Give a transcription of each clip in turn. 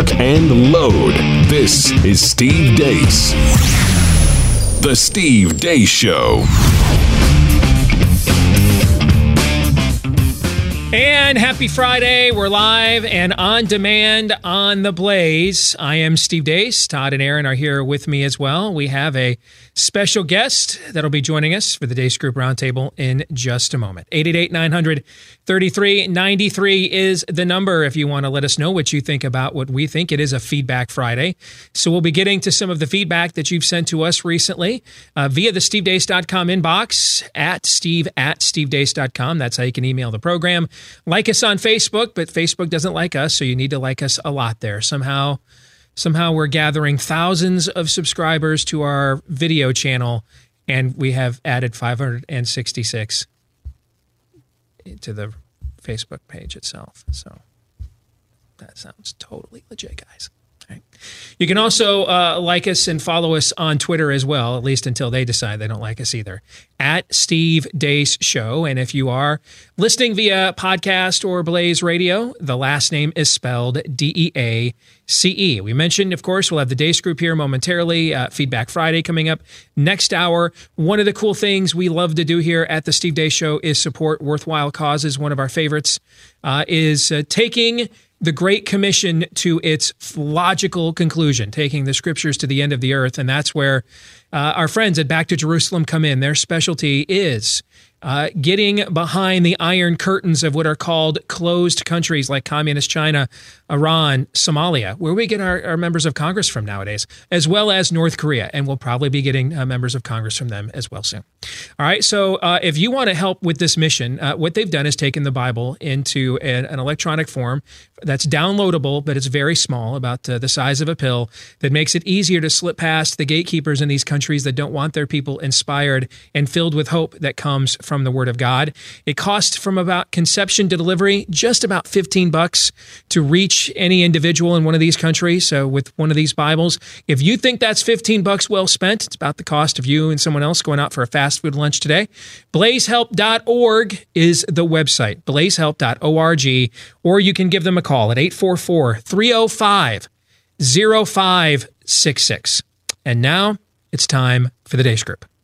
lock, and load. This is Steve Deace. The Steve Deace Show. And happy Friday. We're live and on demand on The Blaze. I am Steve Deace. Todd and Aaron are here with me as well. We have a special guest that'll be joining us for the Deace Group Roundtable in just a moment. 888-900-3393 is the number if you want to let us know what you think about what we think. It is a Feedback Friday. So we'll be getting to some of the feedback that you've sent to us recently via the stevedeace.com inbox at steve@stevedeace.com. That's how you can email the program. Like us on Facebook, but Facebook doesn't like us, so you need to like us a lot there. Somehow we're gathering thousands of subscribers to our video channel, and we have added 566 to the Facebook page itself. So that sounds totally legit, guys. Right. You can also like us and follow us on Twitter as well, at least until they decide they don't like us either, at Steve Deace Show. And if you are listening via podcast or Blaze Radio, the last name is spelled D-E-A-C-E. We mentioned, of course, we'll have the Deace Group here momentarily, Feedback Friday coming up next hour. One of the cool things we love to do here at the Steve Deace Show is support worthwhile causes. One of our favorites is taking the Great Commission to its logical conclusion, taking the scriptures to the end of the earth. And that's where our friends at Back to Jerusalem come in. Their specialty is getting behind the iron curtains of what are called closed countries like Communist China, Iran, Somalia, where we get our members of Congress from nowadays, as well as North Korea. And we'll probably be getting members of Congress from them as well soon. All right, so if you want to help with this mission, what they've done is taken the Bible into an electronic form that's downloadable, but it's very small, about the size of a pill, that makes it easier to slip past the gatekeepers in these countries that don't want their people inspired and filled with hope that comes from the Word of God. It costs from about conception to delivery just about $15 to reach any individual in one of these countries. So with one of these Bibles, if you think that's $15 well spent, it's about the cost of you and someone else going out for a fast food lunch today. blazehelp.org is the website, blazehelp.org, or you can give them a call at 844-305-0566. And now it's time for the Deace Group.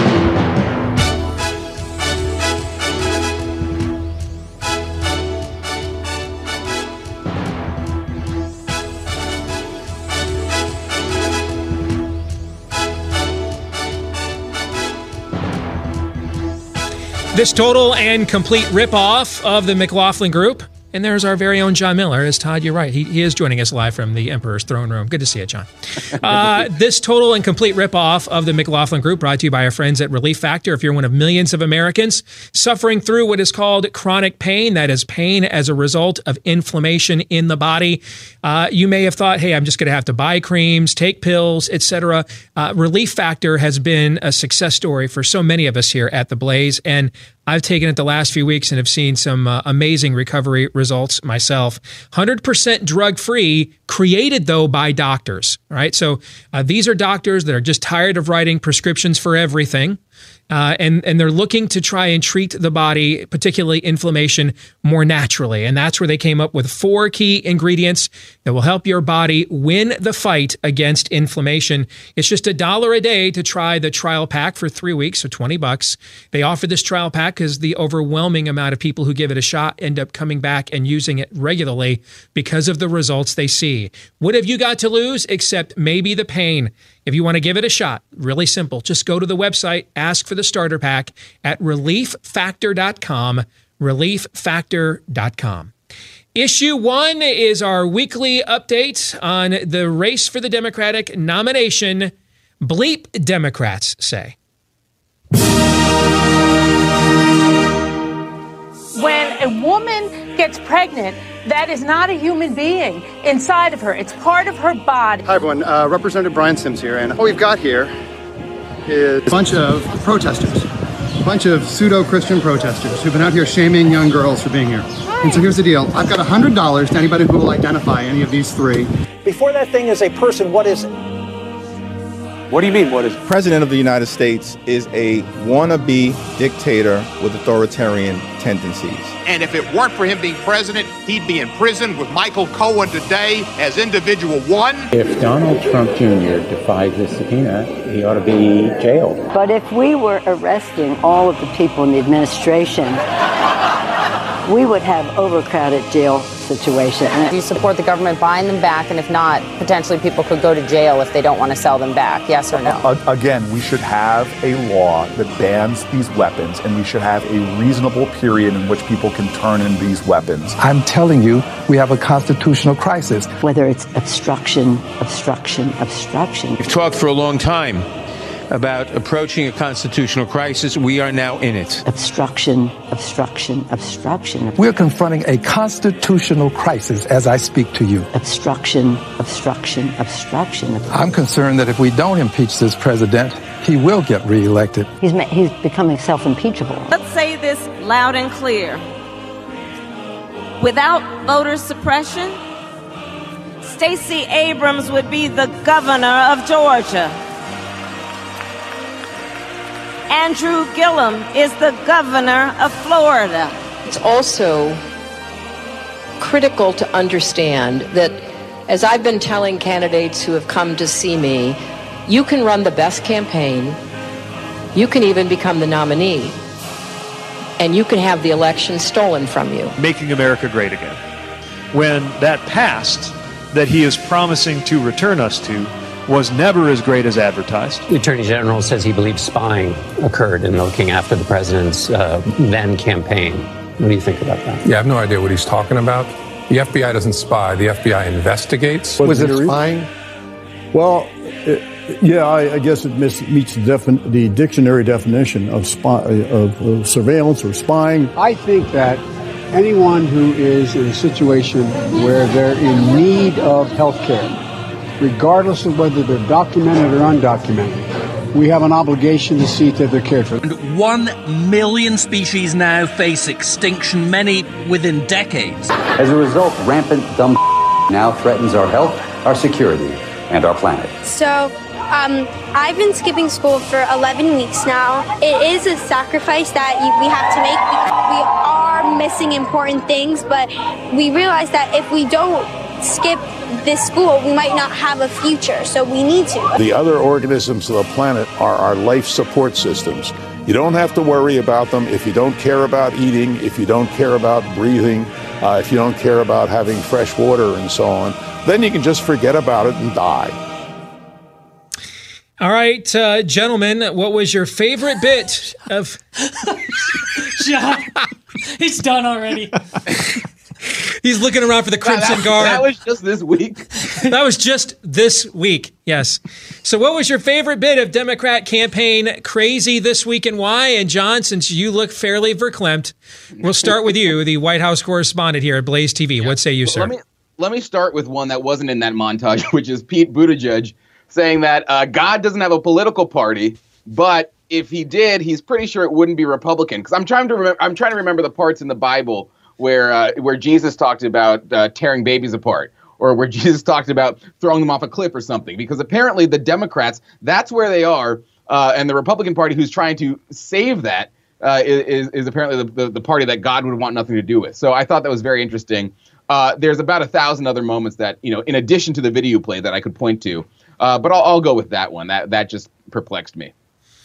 This total and complete ripoff of the McLaughlin Group. And there's our very own John Miller. As Todd, you're right. He is joining us live from the Emperor's Throne Room. Good to see you, John. This total and complete ripoff of the McLaughlin Group brought to you by our friends at Relief Factor. If you're one of millions of Americans suffering through what is called chronic pain, that is pain as a result of inflammation in the body, you may have thought, hey, I'm just going to have to buy creams, take pills, etc. Relief Factor has been a success story for so many of us here at The Blaze, and I've taken it the last few weeks and have seen some amazing recovery results myself. 100% drug-free, created, though, by doctors. All right, so these are doctors that are just tired of writing prescriptions for everything. And they're looking to try and treat the body, particularly inflammation, more naturally. And that's where they came up with 4 key ingredients that will help your body win the fight against inflammation. It's just $1 a day to try the trial pack for 3 weeks, so $20. They offer this trial pack because the overwhelming amount of people who give it a shot end up coming back and using it regularly because of the results they see. What have you got to lose except maybe the pain? If you want to give it a shot, really simple. Just go to the website, ask for the starter pack at relieffactor.com, relieffactor.com. Issue 1 is our weekly update on the race for the Democratic nomination. Bleep Democrats say. When a woman gets pregnant, that is not a human being inside of her. It's part of her body. Hi, everyone. Representative Brian Sims here. And what we've got here is a bunch of protesters, a bunch of pseudo-Christian protesters who've been out here shaming young girls for being here. And so here's the deal. I've got $100 to anybody who will identify any of these 3. Before that thing is a person, what is it? What do you mean, what is? President of the United States is a wannabe dictator with authoritarian tendencies. And if it weren't for him being president, he'd be in prison with Michael Cohen today as individual one. If Donald Trump Jr. defied the subpoena, he ought to be jailed. But if we were arresting all of the people in the administration, we would have overcrowded jail situation. Do you support the government buying them back? And if not, potentially people could go to jail if they don't want to sell them back. Yes or no? Again, we should have a law that bans these weapons, and we should have a reasonable period in which people can turn in these weapons. I'm telling you, we have a constitutional crisis. Whether it's obstruction. We've talked for a long time about approaching a constitutional crisis. We are now in it. Obstruction. We're confronting a constitutional crisis as I speak to you. Obstruction. I'm concerned that if we don't impeach this president, he will get reelected. He's becoming self-impeachable. Let's say this loud and clear. Without voter suppression, Stacey Abrams would be the governor of Georgia. Andrew Gillum is the governor of Florida. It's also critical to understand that, as I've been telling candidates who have come to see me, you can run the best campaign, you can even become the nominee, and you can have the election stolen from you. Making America great again. When that past that he is promising to return us to was never as great as advertised. The Attorney General says he believes spying occurred in looking after the president's then campaign. What do you think about that? Yeah, I have no idea what he's talking about. The FBI doesn't spy. The FBI investigates. Was it spying? Well, I guess it meets the dictionary definition of surveillance or spying. I think that anyone who is in a situation where they're in need of health care, regardless of whether they're documented or undocumented, we have an obligation to see that they're cared for. 1 million species now face extinction, many within decades. As a result, rampant dumb now threatens our health, our security, and our planet. So, I've been skipping school for 11 weeks now. It is a sacrifice that we have to make because we are missing important things, but we realize that if we don't skip this school, we might not have a future, so we need to. The other organisms of the planet are our life support systems. You don't have to worry about them if you don't care about eating, if you don't care about breathing, if you don't care about having fresh water and so on. Then you can just forget about it and die. All right, gentlemen, what was your favorite bit of... John, he's done already. He's looking around for the Crimson Guard. That was just this week. That was just this week, yes. So what was your favorite bit of Democrat campaign crazy this week and why? And John, since you look fairly verklempt, we'll start with you, the White House correspondent here at Blaze TV. Yeah. What say you, sir? Let me start with one that wasn't in that montage, which is Pete Buttigieg saying that God doesn't have a political party, but if he did, he's pretty sure it wouldn't be Republican. Because I'm trying to remember the parts in the Bible where Jesus talked about tearing babies apart, or where Jesus talked about throwing them off a cliff or something. Because apparently the Democrats, that's where they are, and the Republican Party, who's trying to save that, is apparently the party that God would want nothing to do with. So I thought that was very interesting. There's about 1,000 other moments that, in addition to the video play, that I could point to. But I'll go with that one. That just perplexed me.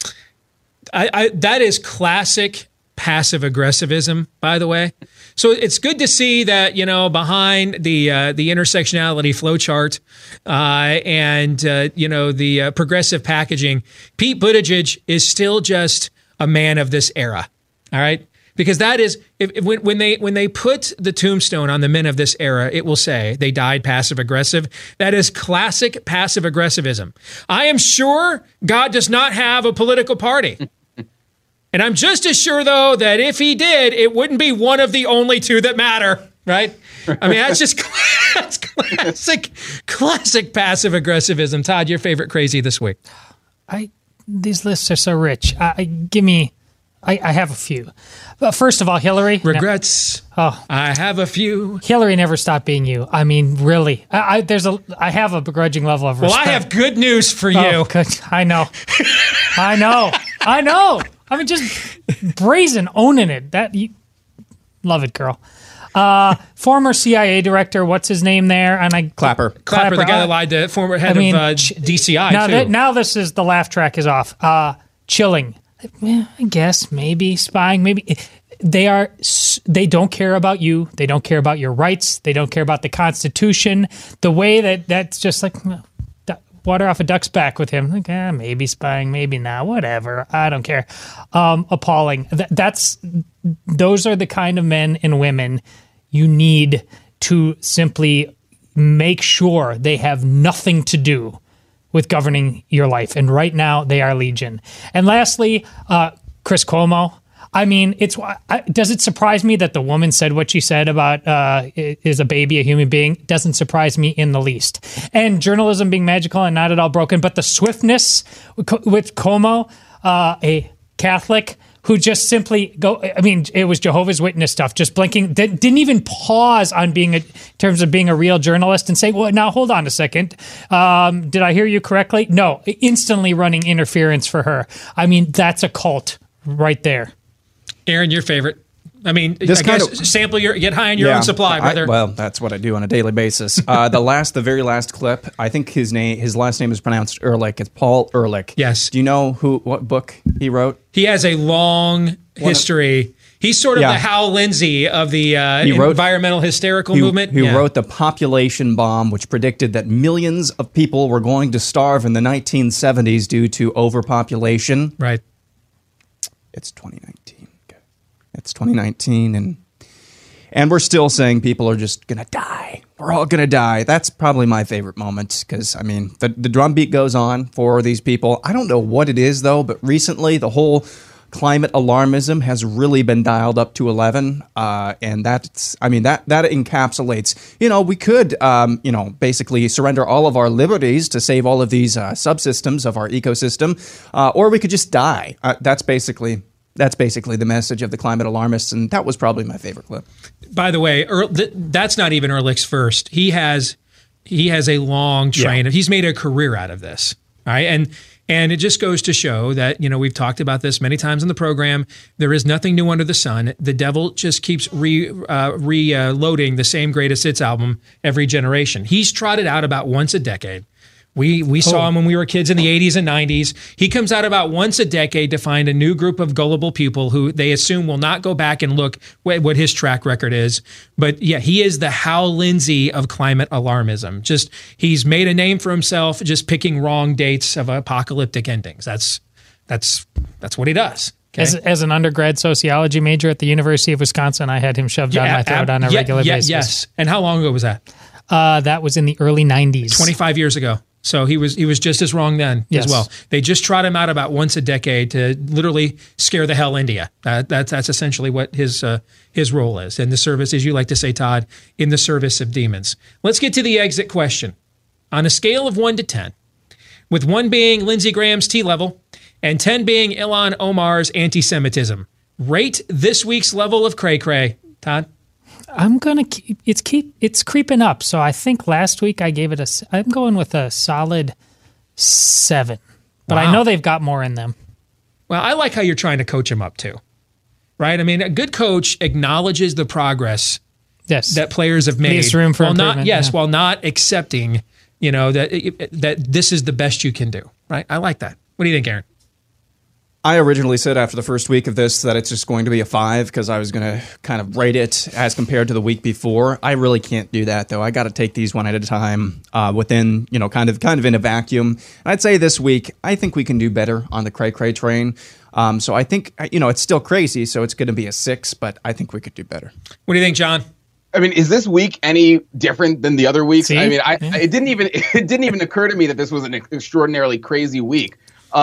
That is classic passive aggressivism, by the way. So it's good to see that, behind the intersectionality flowchart and the progressive packaging, Pete Buttigieg is still just a man of this era. All right. Because that is when they put the tombstone on the men of this era, it will say they died passive aggressive. That is classic passive aggressivism. I am sure God does not have a political party. And I'm just as sure, though, that if he did, it wouldn't be one of the only two that matter, right? I mean, that's classic passive aggressivism. Todd, your favorite crazy this week? These lists are so rich. Give me I have a few. But first of all, Hillary. Regrets. I have a few. Hillary never stopped being you. I mean, really. I have a begrudging level of respect. Well, I have good news for you. Oh, good. I know. I know. I mean, just brazen owning it. Love it, girl. Former CIA director, what's his name there? And Clapper, the guy that lied to former head of DCI. Now this is the laugh track is off. Chilling. I guess maybe spying. Maybe they don't care about you. They don't care about your rights. They don't care about the Constitution. The way that's just like water off a duck's back with him. Like, maybe spying, maybe not. Whatever. I don't care. Appalling. Those are the kind of men and women you need to simply make sure they have nothing to do with governing your life. And right now, they are legion. And lastly, Chris Cuomo. I mean, does it surprise me that the woman said what she said about is a baby a human being? Doesn't surprise me in the least. And journalism being magical and not at all broken, but the swiftness with Cuomo, a Catholic who just simply it was Jehovah's Witness stuff, just blinking, didn't even pause on in terms of being a real journalist and say, well, now hold on a second. Did I hear you correctly? No, instantly running interference for her. I mean, that's a cult right there. Aaron, your favorite? I mean, get high on your own supply, brother. Well, that's what I do on a daily basis. The very last clip, I think his last name is pronounced Ehrlich. It's Paul Ehrlich. Yes. Do you know what book he wrote? He has a long history. He's sort of the Hal Lindsey of the environmental hysterical movement. He wrote The Population Bomb, which predicted that millions of people were going to starve in the 1970s due to overpopulation. Right. It's 2019. It's 2019, and we're still saying people are just going to die. We're all going to die. That's probably my favorite moment because, I mean, the drumbeat goes on for these people. I don't know what it is, though, but recently the whole climate alarmism has really been dialed up to 11, and that encapsulates, we could, basically surrender all of our liberties to save all of these subsystems of our ecosystem, or we could just die. That's basically the message of the climate alarmists, and that was probably my favorite clip. By the way, that's not even Ehrlich's first. He has a long train. He's made a career out of this, all right? And it just goes to show that, we've talked about this many times on the program. There is nothing new under the sun. The devil just keeps reloading the same greatest hits album every generation. He's trotted out about once a decade. We saw him when we were kids in the 80s and 90s. He comes out about once a decade to find a new group of gullible people who they assume will not go back and look what his track record is. But yeah, he is the Hal Lindsey of climate alarmism. Just he's made a name for himself just picking wrong dates of apocalyptic endings. That's what he does. Okay? As an undergrad sociology major at the University of Wisconsin, I had him shoved down my throat on a regular basis. Yes. And how long ago was that? That was in the early 90s. 25 years ago. So he was just as wrong then as well. They just trot him out about once a decade to literally scare the hell into you. That's essentially what his role is. In the service, as you like to say, Todd, in the service of demons. Let's get to the exit question. On a scale of 1 to 10, with 1 being Lindsey Graham's T-level and 10 being Ilhan Omar's anti-Semitism, rate this week's level of cray-cray. Todd? I'm gonna it's creeping up. So I think last week I gave it I'm going with a solid 7. But I know they've got more in them. Well, I like how you're trying to coach him up too, right? I mean, a good coach acknowledges the progress that players have made. Leaves room for improvement. While not accepting, that this is the best you can do, right? I like that. What do you think, Aaron? I originally said after the first week of this that it's just going to be a 5 because I was going to kind of rate it as compared to the week before. I really can't do that, though. I got to take these one at a time within, kind of in a vacuum. And I'd say this week, I think we can do better on the cray-cray train. So I think, it's still crazy, so it's going to be a 6, but I think we could do better. What do you think, John? I mean, is this week any different than the other weeks? See? I mean, it didn't even occur to me that this was an extraordinarily crazy week.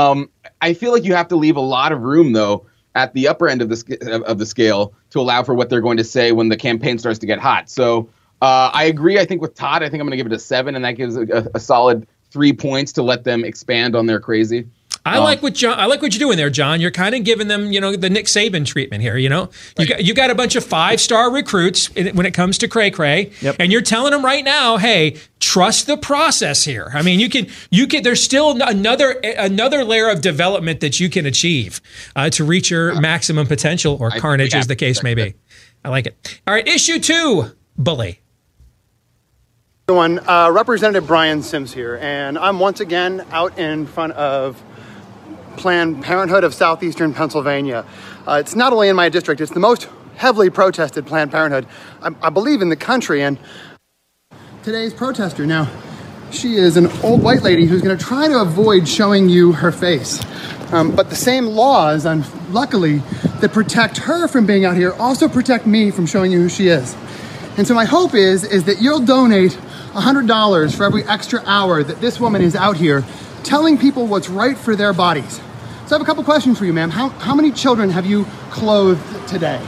I feel like you have to leave a lot of room, though, at the upper end of the scale to allow for what they're going to say when the campaign starts to get hot. So I agree. I think with Todd, I think I'm going to give it a 7, and that gives a solid 3 points to let them expand on their crazy. I like what you're doing there, John. You're kind of giving them, the Nick Saban treatment here. You got a bunch of 5-star recruits when it comes to cray cray, and you're telling them right now, hey, trust the process here. I mean, you can. There's still another layer of development that you can achieve to reach your maximum potential or carnage, as the case may be. I like it. All right, issue 2, bully. Representative Brian Sims here, and I'm once again out in front of Planned Parenthood of Southeastern Pennsylvania. It's not only in my district, it's the most heavily protested Planned Parenthood, I believe, in the country. And today's protester, now, she is an old white lady who's going to try to avoid showing you her face. But the same laws, luckily, that protect her from being out here also protect me from showing you who she is. And so my hope is that you'll donate $100 for every extra hour that this woman is out here telling people what's right for their bodies. So I have a couple questions for you, ma'am. How many children have you clothed today?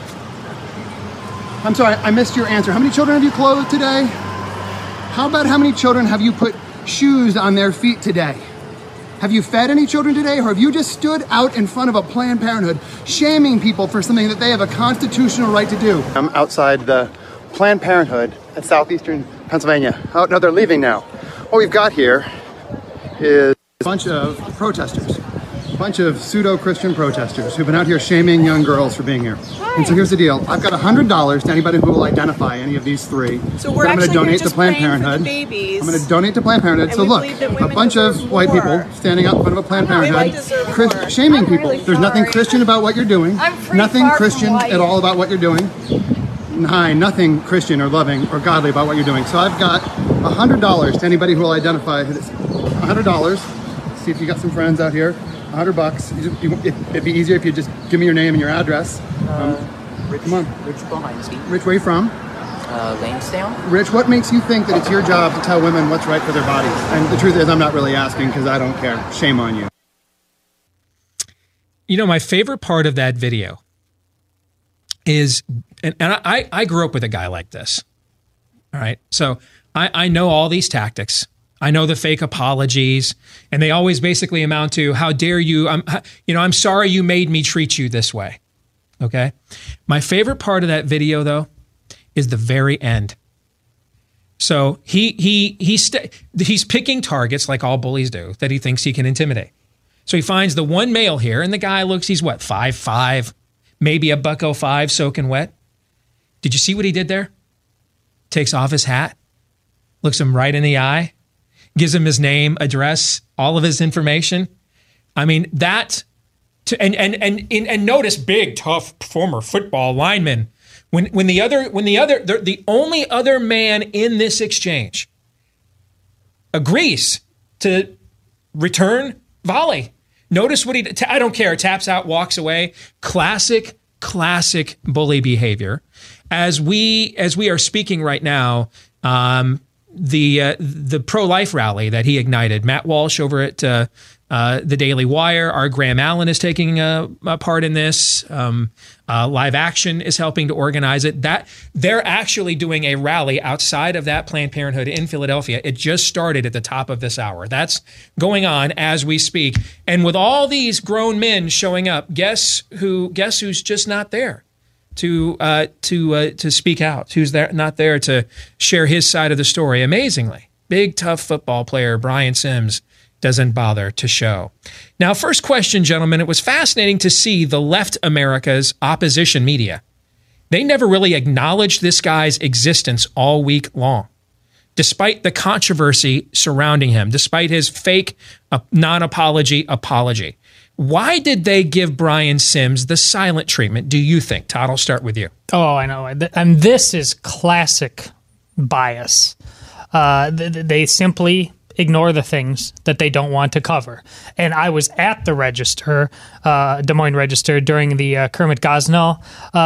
I'm sorry, I missed your answer. How many children have you clothed today? How about how many children have you put shoes on their feet today? Have you fed any children today, or have you just stood out in front of a Planned Parenthood shaming people for something that they have a constitutional right to do? I'm outside the Planned Parenthood at Southeastern Pennsylvania. Oh, no, they're leaving now. What we've got here is a bunch of protesters, a bunch of pseudo-Christian protesters who've been out here shaming young girls for being here. Hi. And so here's the deal. I've got $100 to anybody who will identify any of these three. So we're going to donate to Planned Parenthood. I'm going to donate to Planned Parenthood. So look, a bunch of white people standing out in front of a Planned Parenthood, shaming people. There's nothing Christian about what you're doing. Nothing Christian at all about what you're doing. Nothing Christian or loving or godly about what you're doing. So I've got $100 to anybody who will identify who this is. $100. See if you got some friends out here. $100. It'd be easier if you just give me your name and your address. Rich, come on. Rich Bohinski. Rich, where are you from? Lansdowne. Rich, what makes you think that it's your job to tell women what's right for their bodies? And the truth is, I'm not really asking because I don't care. Shame on you. My favorite part of that video is, and I grew up with a guy like this. All right. So I know all these tactics. I know the fake apologies, and they always basically amount to, how dare you? I'm sorry you made me treat you this way. Okay. My favorite part of that video, though, is the very end. So he's picking targets, like all bullies do, that he thinks he can intimidate. So he finds the one male here, and the guy looks, he's what, 5'5", maybe a $105 soaking wet. Did you see what he did there? Takes off his hat, looks him right in the eye, gives him his name, address, all of his information. I mean, and notice, big, tough former football lineman. When the only other man in this exchange agrees to return volley. Notice what he, I don't care, taps out, walks away. Classic bully behavior. As we are speaking right now, the pro-life rally that he ignited, Matt Walsh over at the Daily Wire, our Graham Allen is taking a part in this. Live Action is helping to organize it. That they're actually doing a rally outside of that Planned Parenthood in Philadelphia. It just started at the top of this hour. That's going on as we speak. And with all these grown men showing up, guess who's just not there to speak out? Who's there not there to share his side of the story? Amazingly, big tough football player Brian Sims doesn't bother to show. Now, first question, gentlemen, it was fascinating to see the left America's opposition media. They never really acknowledged this guy's existence all week long, despite the controversy surrounding him, despite his fake non-apology apology. Why did they give Brian Sims the silent treatment, do you think? Todd, I'll start with you. Oh, I know. And this is classic bias. They simply ignore the things that they don't want to cover. And I was at the Register, Des Moines Register, during the Kermit Gosnell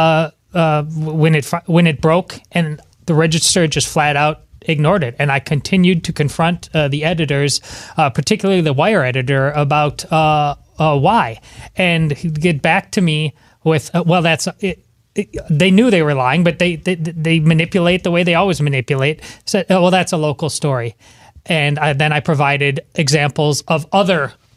when it broke, and the Register just flat out ignored it. And I continued to confront the editors, particularly the Wire editor, about why, and he'd get back to me with, well, that's it. They knew they were lying, but they manipulate the way they always manipulate. Said, well, that's a local story. And then I provided examples of other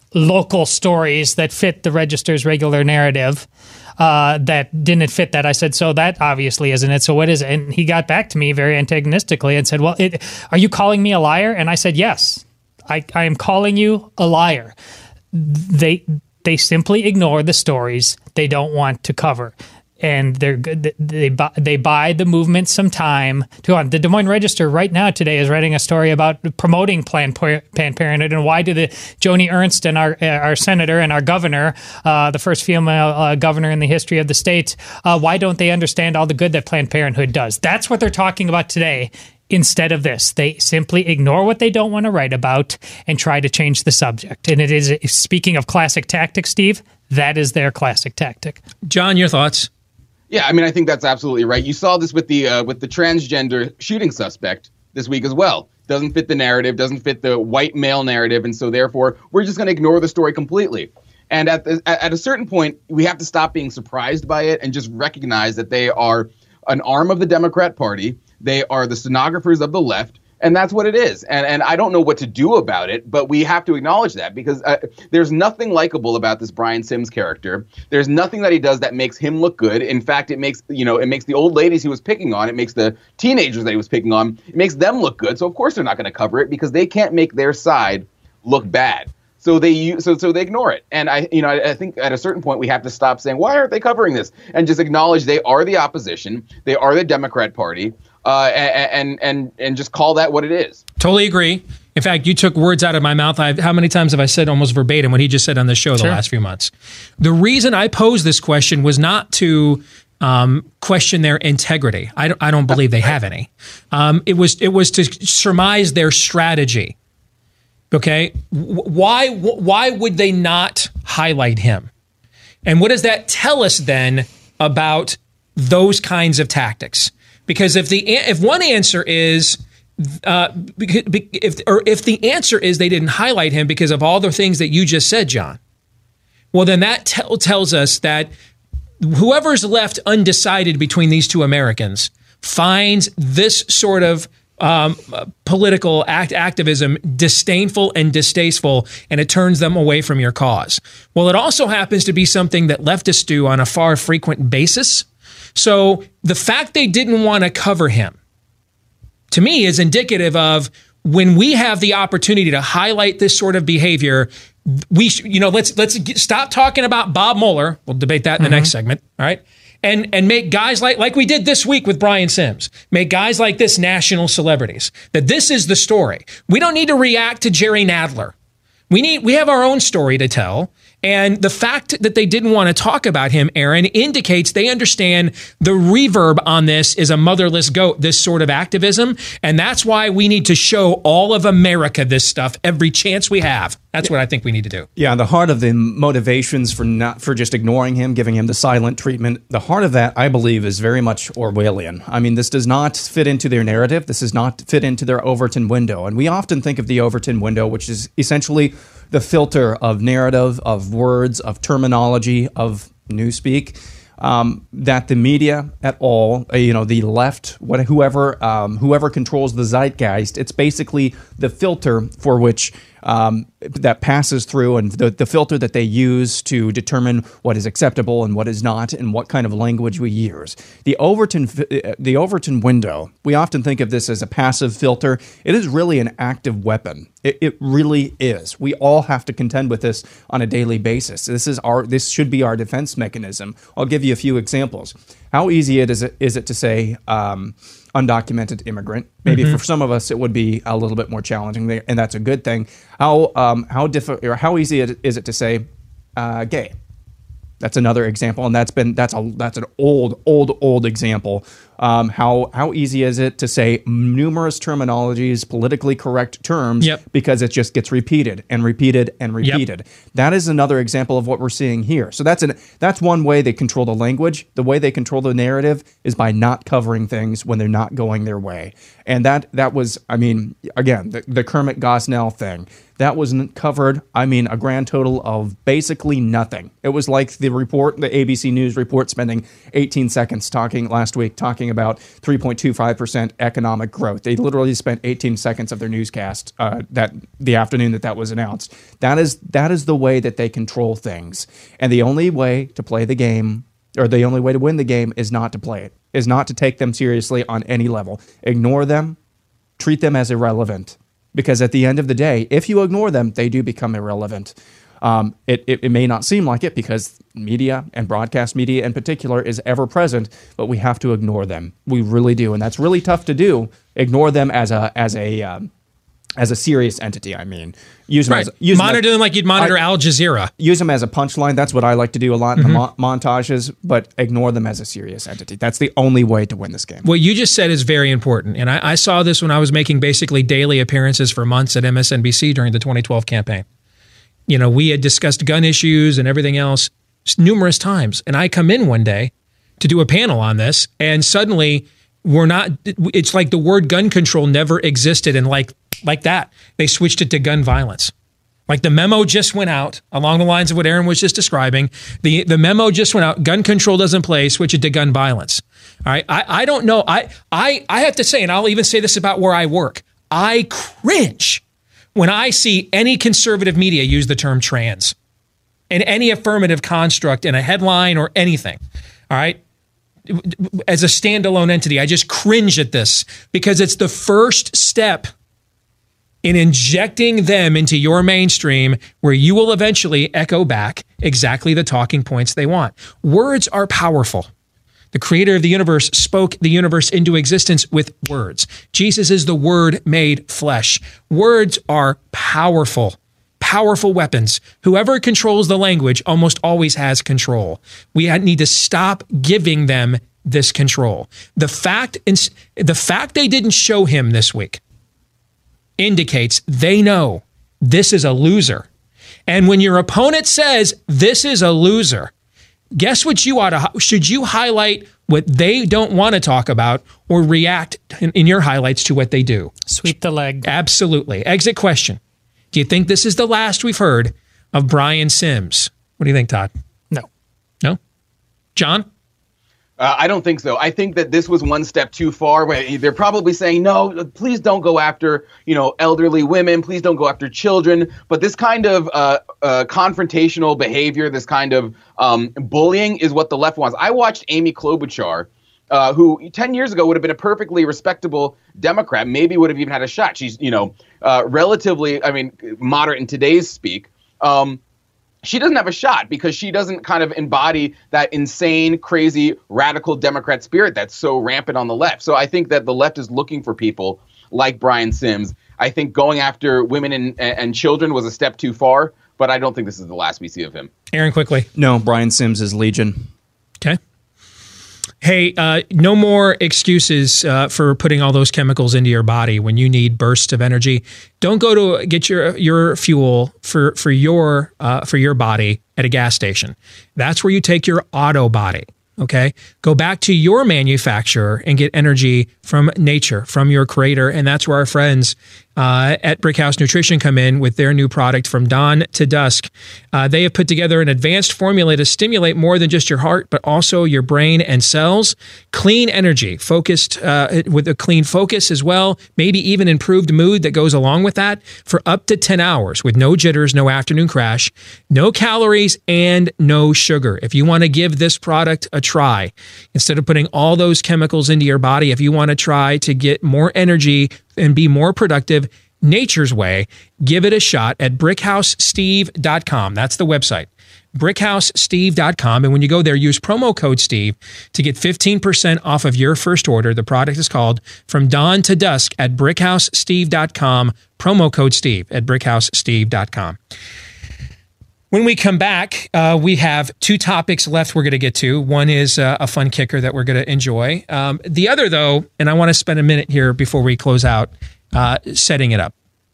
local stories that fit the Register's regular narrative that didn't fit that. I said, so that obviously isn't it. So what is it? And he got back to me very antagonistically and said, well, are you calling me a liar? And I said, yes, I am calling you a liar. They simply ignore the stories they don't want to cover. And they buy the movement some time to on. The Des Moines Register right now today is writing a story about promoting Planned Parenthood and why did Joni Ernst and our senator and our governor, the first female governor in the history of the state, why don't they understand all the good that Planned Parenthood does? That's what they're talking about today. Instead of this, they simply ignore what they don't want to write about and try to change the subject. And it is, speaking of classic tactics, Steve, that is their classic tactic. John, your thoughts? Yeah, I mean, I think that's absolutely right. You saw this with the transgender shooting suspect this week as well. Doesn't fit the narrative, doesn't fit the white male narrative, and so therefore we're just going to ignore the story completely. And at a certain point, we have to stop being surprised by it and just recognize that they are an arm of the Democrat Party. They are the stenographers of the left. And that's what it is. And I don't know what to do about it, but we have to acknowledge that because there's nothing likable about this Brian Sims character. There's nothing that he does that makes him look good. In fact, it makes the old ladies he was picking on, it makes the teenagers that he was picking on, it makes them look good. So of course they're not going to cover it because they can't make their side look bad. So they ignore it. And I think at a certain point we have to stop saying, why aren't they covering this? And just acknowledge they are the opposition. They are the Democrat Party. And just call that what it is. Totally agree. In fact, you took words out of my mouth. How many times have I said almost verbatim what he just said on this show the last few months? The reason I posed this question was not to question their integrity. I don't believe they have any. It was to surmise their strategy. Okay, why would they not highlight him? And what does that tell us then about those kinds of tactics? Because if one answer is if the answer is they didn't highlight him because of all the things that you just said, John, well then that tells us that whoever's left undecided between these two Americans finds this sort of political activism disdainful and distasteful, and it turns them away from your cause. Well, it also happens to be something that leftists do on a far frequent basis. So the fact they didn't want to cover him, to me, is indicative of when we have the opportunity to highlight this sort of behavior, let's stop talking about Bob Mueller. We'll debate that in the next segment. All right. And make guys like we did this week with Brian Sims, make guys like this national celebrities, that this is the story. We don't need to react to Jerry Nadler. We have our own story to tell. And the fact that they didn't want to talk about him, Aaron, indicates they understand the reverb on this is a motherless goat, this sort of activism. And that's why we need to show all of America this stuff every chance we have. That's what I think we need to do. Yeah, the heart of the motivations for just ignoring him, giving him the silent treatment, the heart of that, I believe, is very much Orwellian. I mean, this does not fit into their narrative. This does not fit into their Overton window. And we often think of the Overton window, which is essentially the filter of narrative, of words, of terminology, of newspeak, that the media at all, the left, whoever controls the zeitgeist, it's basically the filter for which that passes through, and the filter that they use to determine what is acceptable and what is not, and what kind of language we use. The Overton window, we often think of this as a passive filter. It is really an active weapon. It really is. We all have to contend with this on a daily basis. This should be our defense mechanism. I'll give you a few examples. How easy is it to say undocumented immigrant? Maybe for some of us it would be a little bit more challenging, and that's a good thing. How easy is it to say gay? That's another example, and that's an old example. How easy is it to say numerous terminologies, politically correct terms, because it just gets repeated and repeated and repeated. Yep. That is another example of what we're seeing here. So that's one way they control the language. The way they control the narrative is by not covering things when they're not going their way. And that was, I mean, again, the Kermit Gosnell thing. That wasn't covered, a grand total of basically nothing. It was like the ABC News report, spending 18 seconds last week talking about 3.25% economic growth. They literally spent 18 seconds of their newscast that the afternoon that was announced. That is the way that they control things. And the only way to play the game, or the only way to win the game, is not to play it, is not to take them seriously on any level. Ignore them, treat them as irrelevant. Because at the end of the day, if you ignore them, they do become irrelevant. It may not seem like it because media and broadcast media in particular is ever present, but we have to ignore them. We really do, and that's really tough to do. Ignore them as a serious entity. I mean, monitor them like you'd monitor Al Jazeera. Use them as a punchline. That's what I like to do a lot in the montages, but ignore them as a serious entity. That's the only way to win this game. What you just said is very important, and I saw this when I was making basically daily appearances for months at MSNBC during the 2012 campaign. You know, we had discussed gun issues and everything else numerous times, and I come in one day to do a panel on this, and suddenly it's like the word gun control never existed, and like that, they switched it to gun violence. Like the memo just went out along the lines of what Aaron was just describing. The memo just went out. Gun control doesn't play. Switch it to gun violence. All right. I don't know. I have to say, and I'll even say this about where I work. I cringe when I see any conservative media use the term trans in any affirmative construct in a headline or anything. All right. As a standalone entity, I just cringe at this because it's the first step in injecting them into your mainstream where you will eventually echo back exactly the talking points they want. Words are powerful. The creator of the universe spoke the universe into existence with words. Jesus is the word made flesh. Words are powerful, powerful weapons. Whoever controls the language almost always has control. We need to stop giving them this control. The fact they didn't show him this week indicates they know this is a loser. And when your opponent says this is a loser, guess what should you highlight what they don't want to talk about or react in your highlights to what they do? Sweep the leg. Absolutely. Exit question. Do you think this is the last we've heard of Brian Sims? What do you think, Todd? No. No? John? I don't think so. I think that this was one step too far. They're probably saying, no, please don't go after, elderly women. Please don't go after children. But this kind of confrontational behavior, this kind of bullying is what the left wants. I watched Amy Klobuchar, who 10 years ago would have been a perfectly respectable Democrat, maybe would have even had a shot. She's, relatively, moderate in today's speak. She doesn't have a shot because she doesn't kind of embody that insane, crazy, radical Democrat spirit that's so rampant on the left. So I think that the left is looking for people like Brian Sims. I think going after women and children was a step too far, but I don't think this is the last we see of him. Aaron, quickly. No, Brian Sims is Legion. Okay. Hey, no more excuses for putting all those chemicals into your body when you need bursts of energy. Don't go to get your fuel for your body at a gas station. That's where you take your auto body. Okay, go back to your manufacturer and get energy from nature, from your creator, and that's where our friends at Brickhouse Nutrition come in with their new product, From Dawn to Dusk. They have put together an advanced formula to stimulate more than just your heart, but also your brain and cells. Clean energy, focused with a clean focus as well, maybe even improved mood that goes along with that for up to 10 hours with no jitters, no afternoon crash, no calories, and no sugar. If you want to give this product a try, instead of putting all those chemicals into your body, if you want to try to get more energy and be more productive nature's way, give it a shot at BrickhouseSteve.com. That's the website, BrickhouseSteve.com. And when you go there, use promo code Steve to get 15% off of your first order. The product is called From Dawn to Dusk at BrickhouseSteve.com. Promo code Steve at BrickhouseSteve.com. When we come back, we have two topics left we're going to get to. One is a fun kicker that we're going to enjoy. The other, though, and I want to spend a minute here before we close out, setting it up.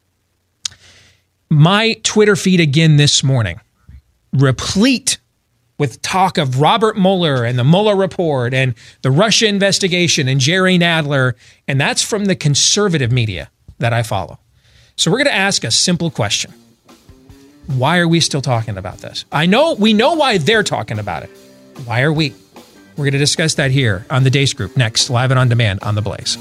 My Twitter feed again this morning, replete with talk of Robert Mueller and the Mueller report and the Russia investigation and Jerry Nadler, and that's from the conservative media that I follow. So we're going to ask a simple question. Why are we still talking about this? We know why they're talking about it. Why are we? We're going to discuss that here on the Deace Group next, live and on demand on The Blaze.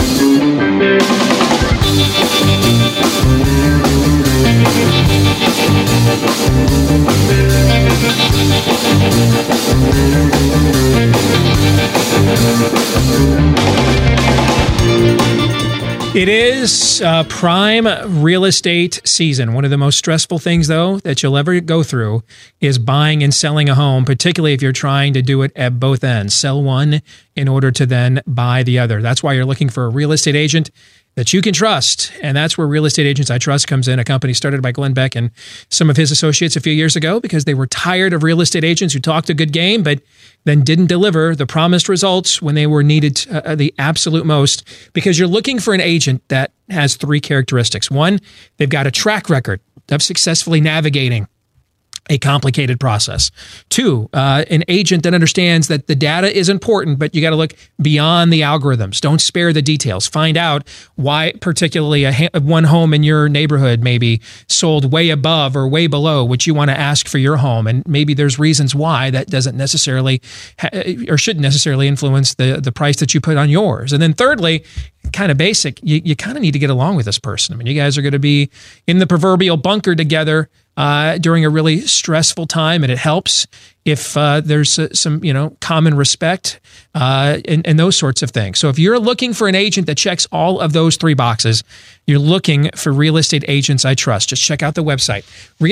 It is prime real estate season. One of the most stressful things, though, that you'll ever go through is buying and selling a home, particularly if you're trying to do it at both ends. Sell one in order to then buy the other. That's why you're looking for a real estate agent that you can trust. And that's where Real Estate Agents I Trust comes in, a company started by Glenn Beck and some of his associates a few years ago because they were tired of real estate agents who talked a good game, but then didn't deliver the promised results when they were needed the absolute most, because you're looking for an agent that has three characteristics. One, they've got a track record of successfully navigating a complicated process. Two, an agent that understands that the data is important, but you got to look beyond the algorithms. Don't spare the details. Find out why particularly one home in your neighborhood maybe sold way above or way below what you want to ask for your home. And maybe there's reasons why that doesn't necessarily or shouldn't necessarily influence the price that you put on yours. And then thirdly, kind of basic, you kind of need to get along with this person. I mean, you guys are going to be in the proverbial bunker together during a really stressful time, and it helps if there's some common respect and those sorts of things. So if you're looking for an agent that checks all of those three boxes, you're looking for Real Estate Agents I Trust. Just check out the website,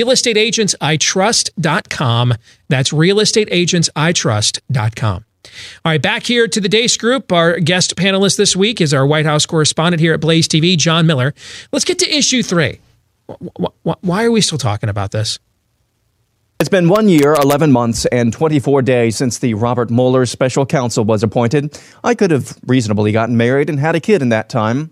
realestateagentsitrust.com. That's realestateagentsitrust.com. All right, back here to the Deace Group. Our guest panelist this week is our White House correspondent here at Blaze TV, John Miller. Let's get to issue 3. Why are we still talking about this? It's been 1 year, 11 months, and 24 days since the Robert Mueller special counsel was appointed. I could have reasonably gotten married and had a kid in that time.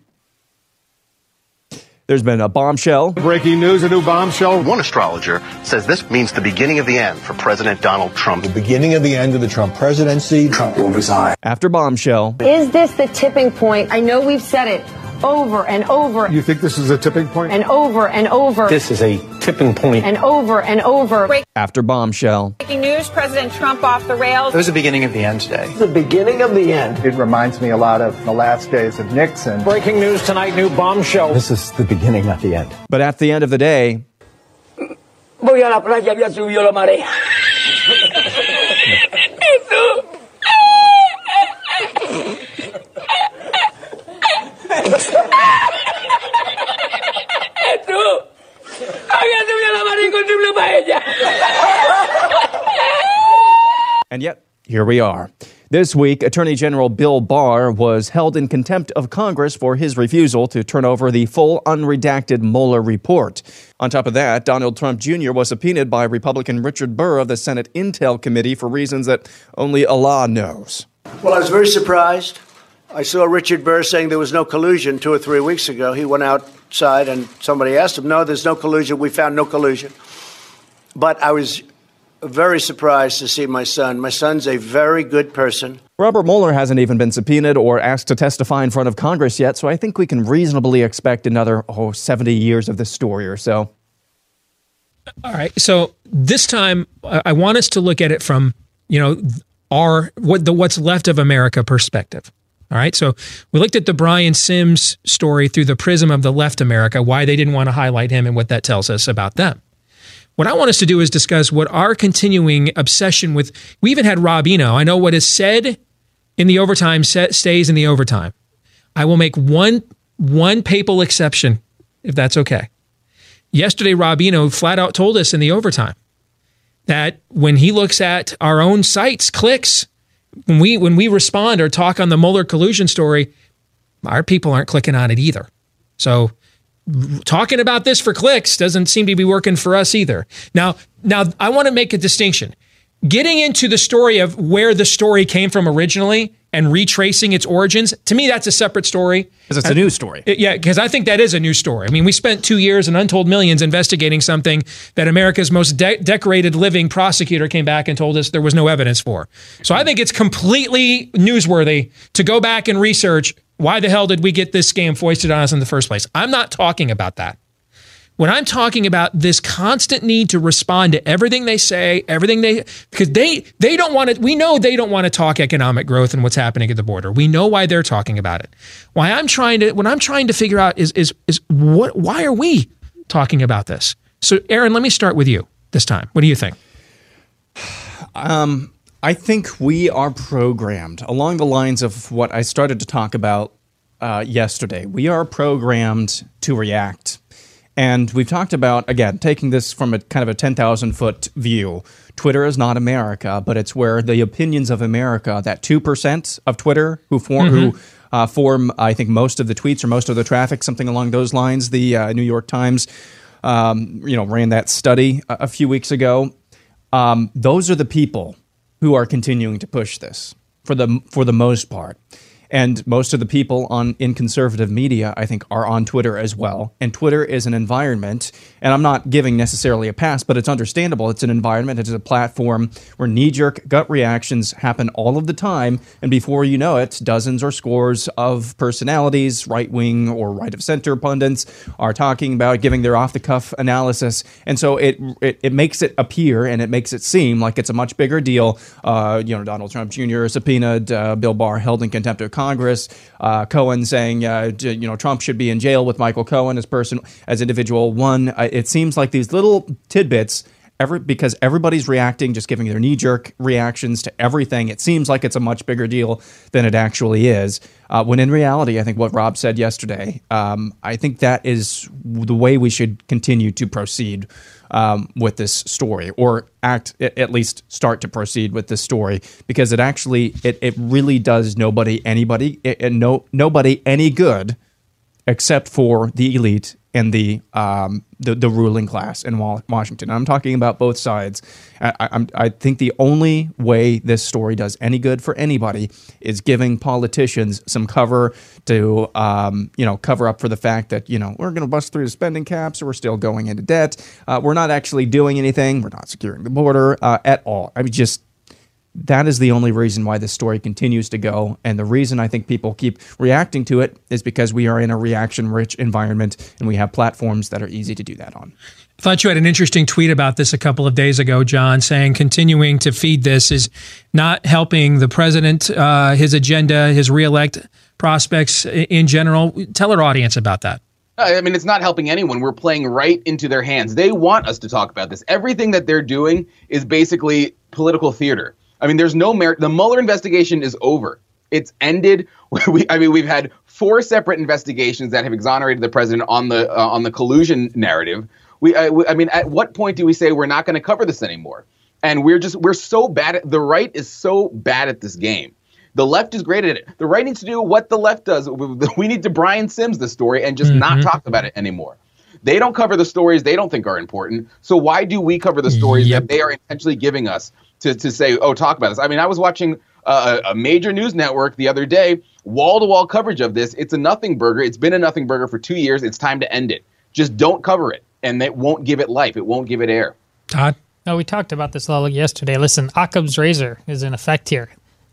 There's been a bombshell. Breaking news, a new bombshell. One astrologer says this means the beginning of the end for President Donald Trump. The beginning of the end of the Trump presidency. Trump will resign. After bombshell. Is this the tipping point? I know we've said it over and over. You think this is a tipping point? And over and over. This is a tipping point. And over and over. After bombshell. Breaking news, President Trump off the rails. It was the beginning of the end today. The beginning of the end. It reminds me a lot of the last days of Nixon. Breaking news tonight, new bombshell. This is the beginning, not the end. But at the end of the day. Voy a la playa, ya subió la marea. And yet, here we are. This week, Attorney General Bill Barr was held in contempt of Congress for his refusal to turn over the full unredacted Mueller report. On top of that, Donald Trump Jr. was subpoenaed by Republican Richard Burr of the Senate Intel Committee for reasons that only Allah knows. Well, I was very surprised. I saw Richard Burr saying there was no collusion 2 or 3 weeks ago. He went outside and somebody asked him, no, there's no collusion. We found no collusion. But I was very surprised to see my son. My son's a very good person. Robert Mueller hasn't even been subpoenaed or asked to testify in front of Congress yet, so I think we can reasonably expect another 70 years of this story or so. All right. So this time, I want us to look at it from, what's left of America perspective. All right. So we looked at the Brian Sims story through the prism of the left America, why they didn't want to highlight him and what that tells us about them. What I want us to do is discuss what our continuing obsession with, we even had Rob Eno. I know what is said in the overtime stays in the overtime. I will make one papal exception, if that's okay. Yesterday, Rob Eno flat out told us in the overtime that when he looks at our own sites, clicks, when we respond or talk on the Mueller collusion story, our people aren't clicking on it either. So talking about this for clicks doesn't seem to be working for us either. Now I want to make a distinction. Getting into the story of where the story came from originally and retracing its origins, to me, that's a separate story. Because it's a news story. Yeah, because I think that is a news story. I mean, we spent 2 years and untold millions investigating something that America's most decorated living prosecutor came back and told us there was no evidence for. So I think it's completely newsworthy to go back and research why the hell did we get this scam foisted on us in the first place. I'm not talking about that. When I'm talking about this constant need to respond to everything they say, because they don't want to, we know they don't want to talk economic growth and what's happening at the border. We know why they're talking about it. What I'm trying to figure out is why are we talking about this? So Aaron, let me start with you this time. What do you think? I think we are programmed along the lines of what I started to talk about yesterday. We are programmed to react. And we've talked about, again, taking this from a kind of a 10,000-foot view. Twitter is not America, but it's where the opinions of America, that 2% of Twitter who form, I think, most of the tweets or most of the traffic, something along those lines. The New York Times, ran that study a few weeks ago. Those are the people who are continuing to push this for the most part. And most of the people in conservative media, I think, are on Twitter as well. And Twitter is an environment, and I'm not giving necessarily a pass, but it's understandable. It's an environment. It's a platform where knee-jerk gut reactions happen all of the time. And before you know it, dozens or scores of personalities, right-wing or right-of-center pundits, are talking about giving their off-the-cuff analysis. And so it makes it appear and it makes it seem like it's a much bigger deal. Donald Trump Jr. subpoenaed, Bill Barr held in contempt of Congress, Cohen saying, Trump should be in jail with Michael Cohen as individual one. It seems like these little tidbits, because everybody's reacting, just giving their knee-jerk reactions to everything. It seems like it's a much bigger deal than it actually is. When in reality, I think what Rob said yesterday, I think that is the way we should continue to proceed with this story, or at least start to proceed with this story, because it really does nobody any good except for the elite and the ruling class in Washington. I'm talking about both sides. I think the only way this story does any good for anybody is giving politicians some cover to, cover up for the fact that, we're going to bust through the spending caps, or we're still going into debt. We're not actually doing anything. We're not securing the border at all. That is the only reason why this story continues to go. And the reason I think people keep reacting to it is because we are in a reaction-rich environment, and we have platforms that are easy to do that on. I thought you had an interesting tweet about this a couple of days ago, John, saying continuing to feed this is not helping the president, his agenda, his reelect prospects in general. Tell our audience about that. I mean, it's not helping anyone. We're playing right into their hands. They want us to talk about this. Everything that they're doing is basically political theater. I mean, there's no merit. The Mueller investigation is over. It's ended. We've had 4 separate investigations that have exonerated the president on the collusion narrative. At what point do we say we're not going to cover this anymore? And we're so bad the right is so bad at this game. The left is great at it. The right needs to do what the left does. We need to Brian Sims the story and just not talk about it anymore. They don't cover the stories they don't think are important. So why do we cover the stories that they are intentionally giving us to say, oh, talk about this? I mean, I was watching a major news network the other day, wall-to-wall coverage of this. It's a nothing burger. It's been a nothing burger for 2 years. It's time to end it. Just don't cover it, and it won't give it life. It won't give it air. Todd? No, we talked about this a little yesterday. Listen, Occam's razor is in effect here.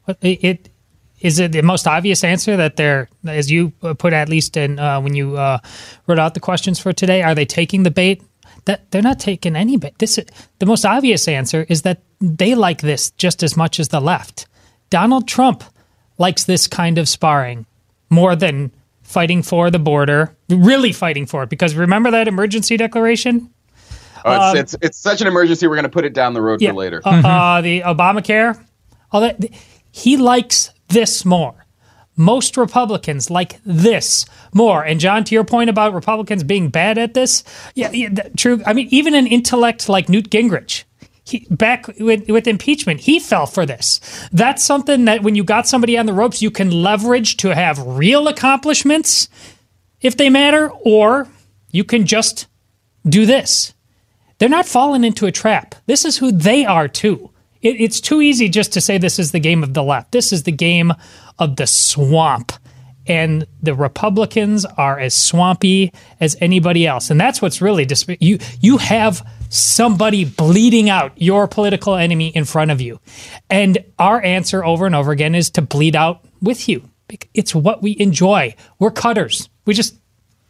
Is it the most obvious answer that they're, as you put at least in when you wrote out the questions for today, are they taking the bait? That they're not taking any bait. The most obvious answer is that they like this just as much as the left. Donald Trump likes this kind of sparring more than fighting for the border, really fighting for it. Because remember that emergency declaration? It's such an emergency. We're going to put it down the road for later. The Obamacare, all that. He likes this more. Most Republicans like this more. And John, to your point about Republicans being bad at this, true. I mean, even an intellect like Newt Gingrich, back with impeachment, he fell for this. That's something that when you got somebody on the ropes, you can leverage to have real accomplishments if they matter, or you can just do this. They're not falling into a trap. This is who they are too. It's too easy just to say this is the game of the left. This is the game of the swamp. And the Republicans are as swampy as anybody else. And that's what's really you have somebody bleeding out your political enemy in front of you. And our answer over and over again is to bleed out with you. It's what we enjoy. We're cutters.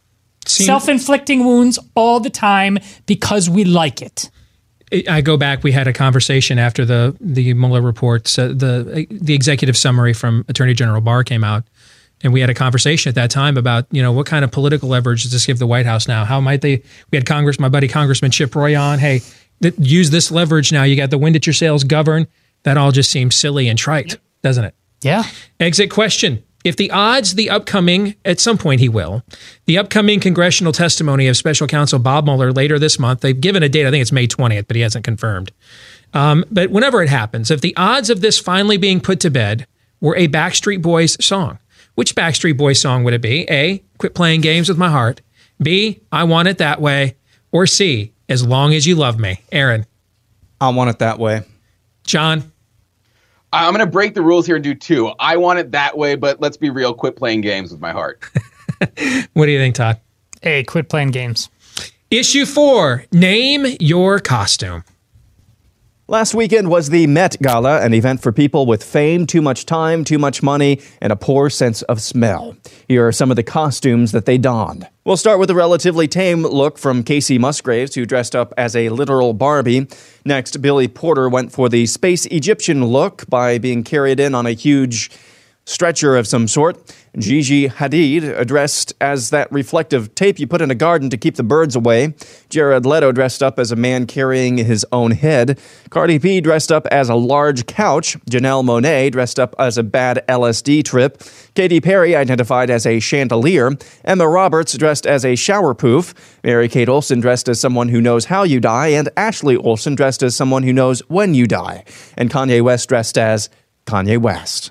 Self-inflicting wounds all the time because we like it. I go back. We had a conversation after the Mueller report, the executive summary from Attorney General Barr came out, and we had a conversation at that time about what kind of political leverage does this give the White House now? How might they? We had my buddy Congressman Chip Roy on. Hey, use this leverage now. You got the wind at your sails. Govern. That all just seems silly and trite, doesn't it? Yeah. Exit question. If the odds, at some point he will, the upcoming congressional testimony of Special Counsel Bob Mueller later this month, they've given a date, I think it's May 20th, but he hasn't confirmed. But whenever it happens, if the odds of this finally being put to bed were a Backstreet Boys song, which Backstreet Boys song would it be? A, Quit Playing Games with My Heart. B, I Want It That Way. Or C, As Long As You Love Me. Aaron. I Want It That Way. John. I'm going to break the rules here and do two. I Want It That Way, but let's be real. Quit Playing Games with My Heart. What do you think, Todd? Hey, Quit Playing Games. Issue 4. Name your costume. Last weekend was the Met Gala, an event for people with fame, too much time, too much money, and a poor sense of smell. Here are some of the costumes that they donned. We'll start with a relatively tame look from Casey Musgraves, who dressed up as a literal Barbie. Next, Billy Porter went for the space Egyptian look by being carried in on a huge stretcher of some sort. Gigi Hadid dressed as that reflective tape you put in a garden to keep the birds away. Jared Leto dressed up as a man carrying his own head. Cardi B dressed up as a large couch. Janelle Monáe dressed up as a bad LSD trip. Katy Perry identified as a chandelier. Emma Roberts dressed as a shower poof. Mary-Kate Olsen dressed as someone who knows how you die. And Ashley Olsen dressed as someone who knows when you die. And Kanye West dressed as Kanye West.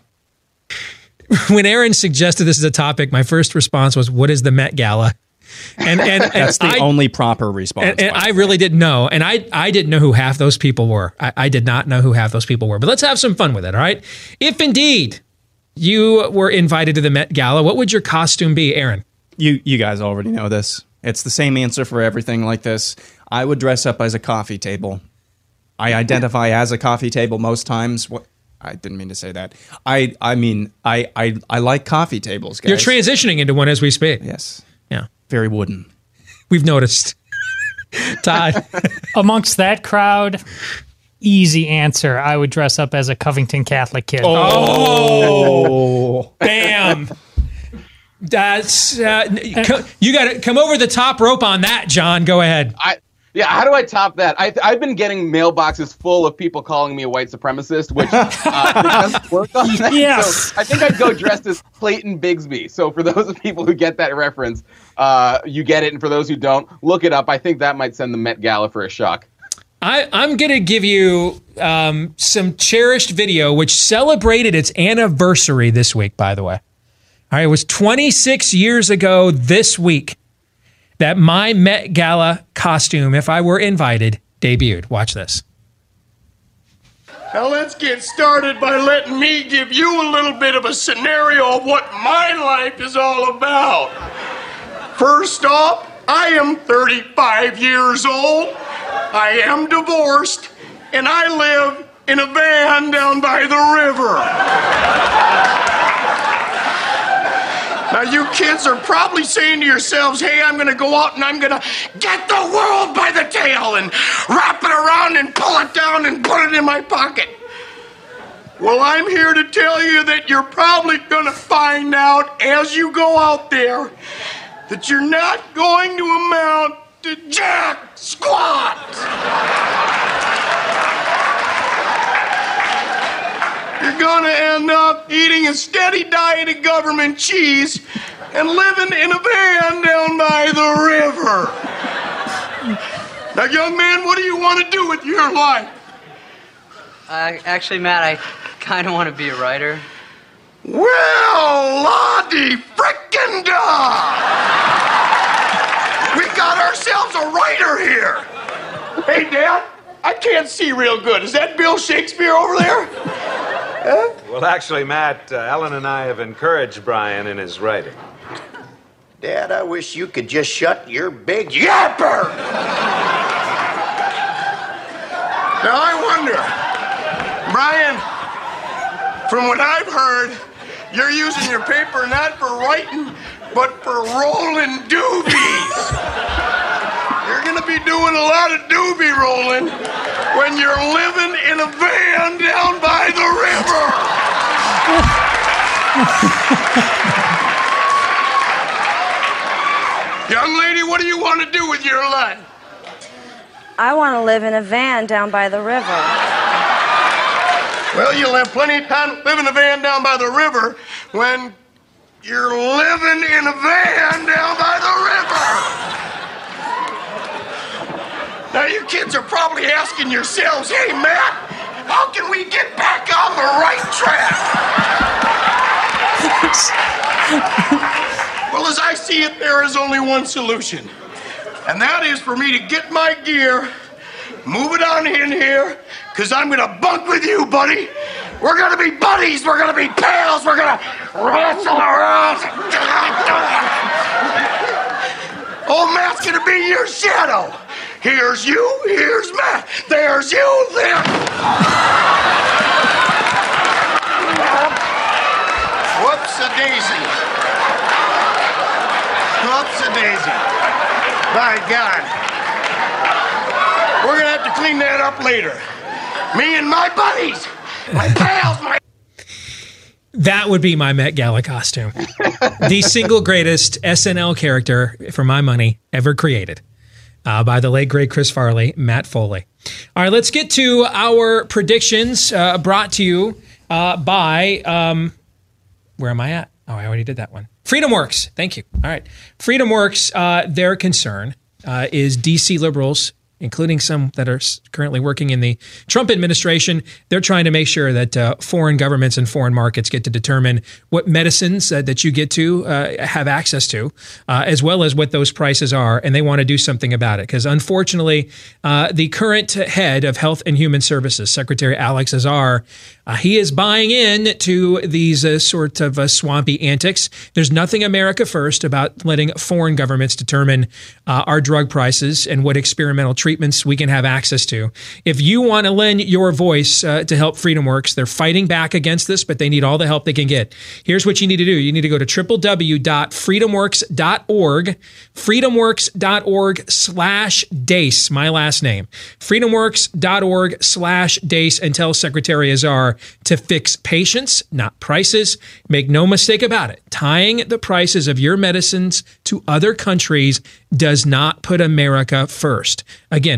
When Aaron suggested this as a topic, my first response was, what is the Met Gala? And that's the only proper response. And I really didn't know. And I didn't know who half those people were. I did not know who half those people were. But let's have some fun with it, all right? If indeed you were invited to the Met Gala, what would your costume be, Aaron? You guys already know this. It's the same answer for everything like this. I would dress up as a coffee table. I identify as a coffee table most times. I didn't mean to say that. I mean, I like coffee tables, guys. You're transitioning into one as we speak. Yes. Yeah. Very wooden. We've noticed. Todd. Amongst that crowd, easy answer. I would dress up as a Covington Catholic kid. Oh. Bam. That's you got to come over the top rope on that, John. Go ahead. Yeah, how do I top that? I've been getting mailboxes full of people calling me a white supremacist, which doesn't work on that. Yes. So I think I'd go dressed as Clayton Bigsby. So for those of people who get that reference, you get it. And for those who don't, look it up. I think that might send the Met Gala for a shock. I'm going to give you some cherished video, which celebrated its anniversary this week, by the way. All right, it was 26 years ago this week that my Met Gala costume, if I were invited, debuted. Watch this. Now let's get started by letting me give you a little bit of a scenario of what my life is all about. First off, I am 35 years old, I am divorced, and I live in a van down by the river. Now, you kids are probably saying to yourselves, hey, I'm going to go out and I'm going to get the world by the tail and wrap it around and pull it down and put it in my pocket. Well, I'm here to tell you that you're probably going to find out as you go out there that you're not going to amount to jack squat. You're going to end up eating a steady diet of government cheese and living in a van down by the river. Now, young man, what do you want to do with your life? Actually, Matt, I kind of want to be a writer. Well, la-di-frickin-da! We got ourselves a writer here. Hey, Dad, I can't see real good. Is that Bill Shakespeare over there? Huh? Well, actually, Matt, Ellen and I have encouraged Brian in his writing. Dad, I wish you could just shut your big yapper! Now, I wonder, Brian, from what I've heard, You're using your paper not for writing, but for rolling doobies. You're going to be doing a lot of doobie rolling when you're living in a van down by the river. Young lady, what do you want to do with your life? I want to live in a van down by the river. Well, you'll have plenty of time to live in a van down by the river when you're living in a van down by the river. Now, you kids are probably asking yourselves, hey, Matt, how can we get back on the right track? Well, as I see it, there is only one solution. And that is for me to get my gear, move it on in here, because I'm going to bunk with you, buddy. We're going to be buddies. We're going to be pals. We're going to wrestle around. Old Matt's going to be your shadow. Here's you, here's Matt. There's you, there. Whoops-a-daisy. Whoops-a-daisy. My God. We're going to have to clean that up later. Me and my buddies, my pals, my... That would be my Met Gala costume. The single greatest SNL character, for my money, ever created. By the late, great Chris Farley, Matt Foley. All right, let's get to our predictions brought to you by... where am I at? Oh, I already did that one. FreedomWorks. Thank you. All right. FreedomWorks, their concern is DC liberals, including some that are currently working in the Trump administration. They're trying to make sure that foreign governments and foreign markets get to determine what medicines that you get to have access to, as well as what those prices are. And they want to do something about it because, unfortunately, the current head of Health and Human Services, Secretary Alex Azar, he is buying in to these sort of swampy antics. There's nothing America first about letting foreign governments determine our drug prices and what experimental treatments we can have access to. If you want to lend your voice to help FreedomWorks, they're fighting back against this, but they need all the help they can get. Here's what you need to do. You need to go to www.freedomworks.org, freedomworks.org/Deace, my last name, freedomworks.org/Deace, and tell Secretary Azar to fix patients, not prices. Make no mistake about it. Tying the prices of your medicines to other countries does not put America first. Again,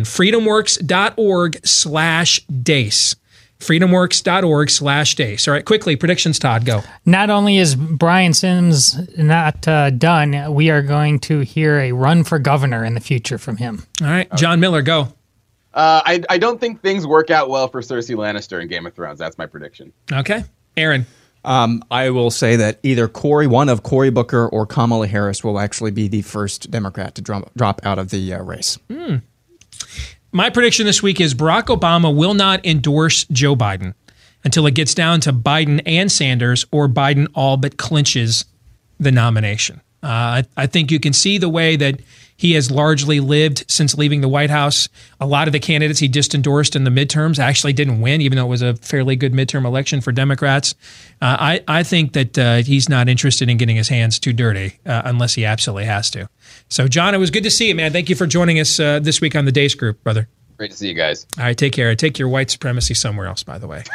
freedomworks.org/Deace. freedomworks.org/Deace. All right, quickly, predictions, Todd, go. Not only is Brian Sims not done, we are going to hear a run for governor in the future from him. All right, John Miller, go. I don't think things work out well for Cersei Lannister in Game of Thrones. That's my prediction. Okay. Aaron. I will say that either one of Cory Booker or Kamala Harris will actually be the first Democrat to drop out of the race. My prediction this week is Barack Obama will not endorse Joe Biden until it gets down to Biden and Sanders, or Biden all but clinches the nomination. I think you can see the way that he has largely lived since leaving the White House. A lot of the candidates he just endorsed in the midterms actually didn't win, even though it was a fairly good midterm election for Democrats. I think that he's not interested in getting his hands too dirty unless he absolutely has to. So, John, it was good to see you, man. Thank you for joining us this week on the Dace Group, brother. Great to see you guys. All right, take care. Take your white supremacy somewhere else, by the way.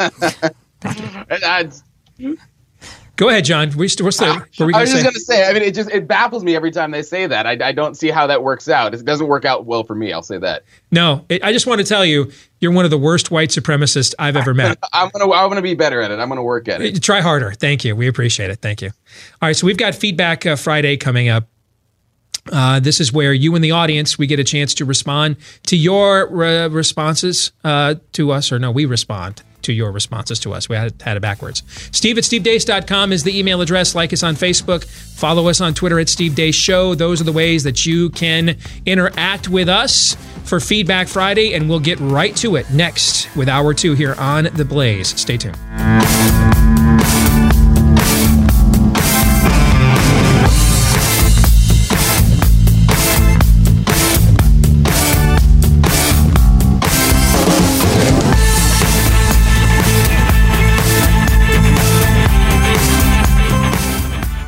Go ahead, John. I was just going to say, I mean, it baffles me every time they say that. I don't see how that works out. It doesn't work out well for me. I'll say that. No, I just want to tell you, you're one of the worst white supremacists I've ever met. I'm gonna be better at it. I'm going to work at it. Try harder. Thank you. We appreciate it. Thank you. All right, so we've got Feedback Friday coming up. This is where you in the audience, we get a chance to respond to your responses to us, or no, we respond to your responses to us. We had it backwards. Steve@stevedeace.com is the email address. Like us on Facebook. Follow us on Twitter @SteveDaceShow. Those are the ways that you can interact with us for Feedback Friday, and we'll get right to it next with Hour 2 here on The Blaze. Stay tuned.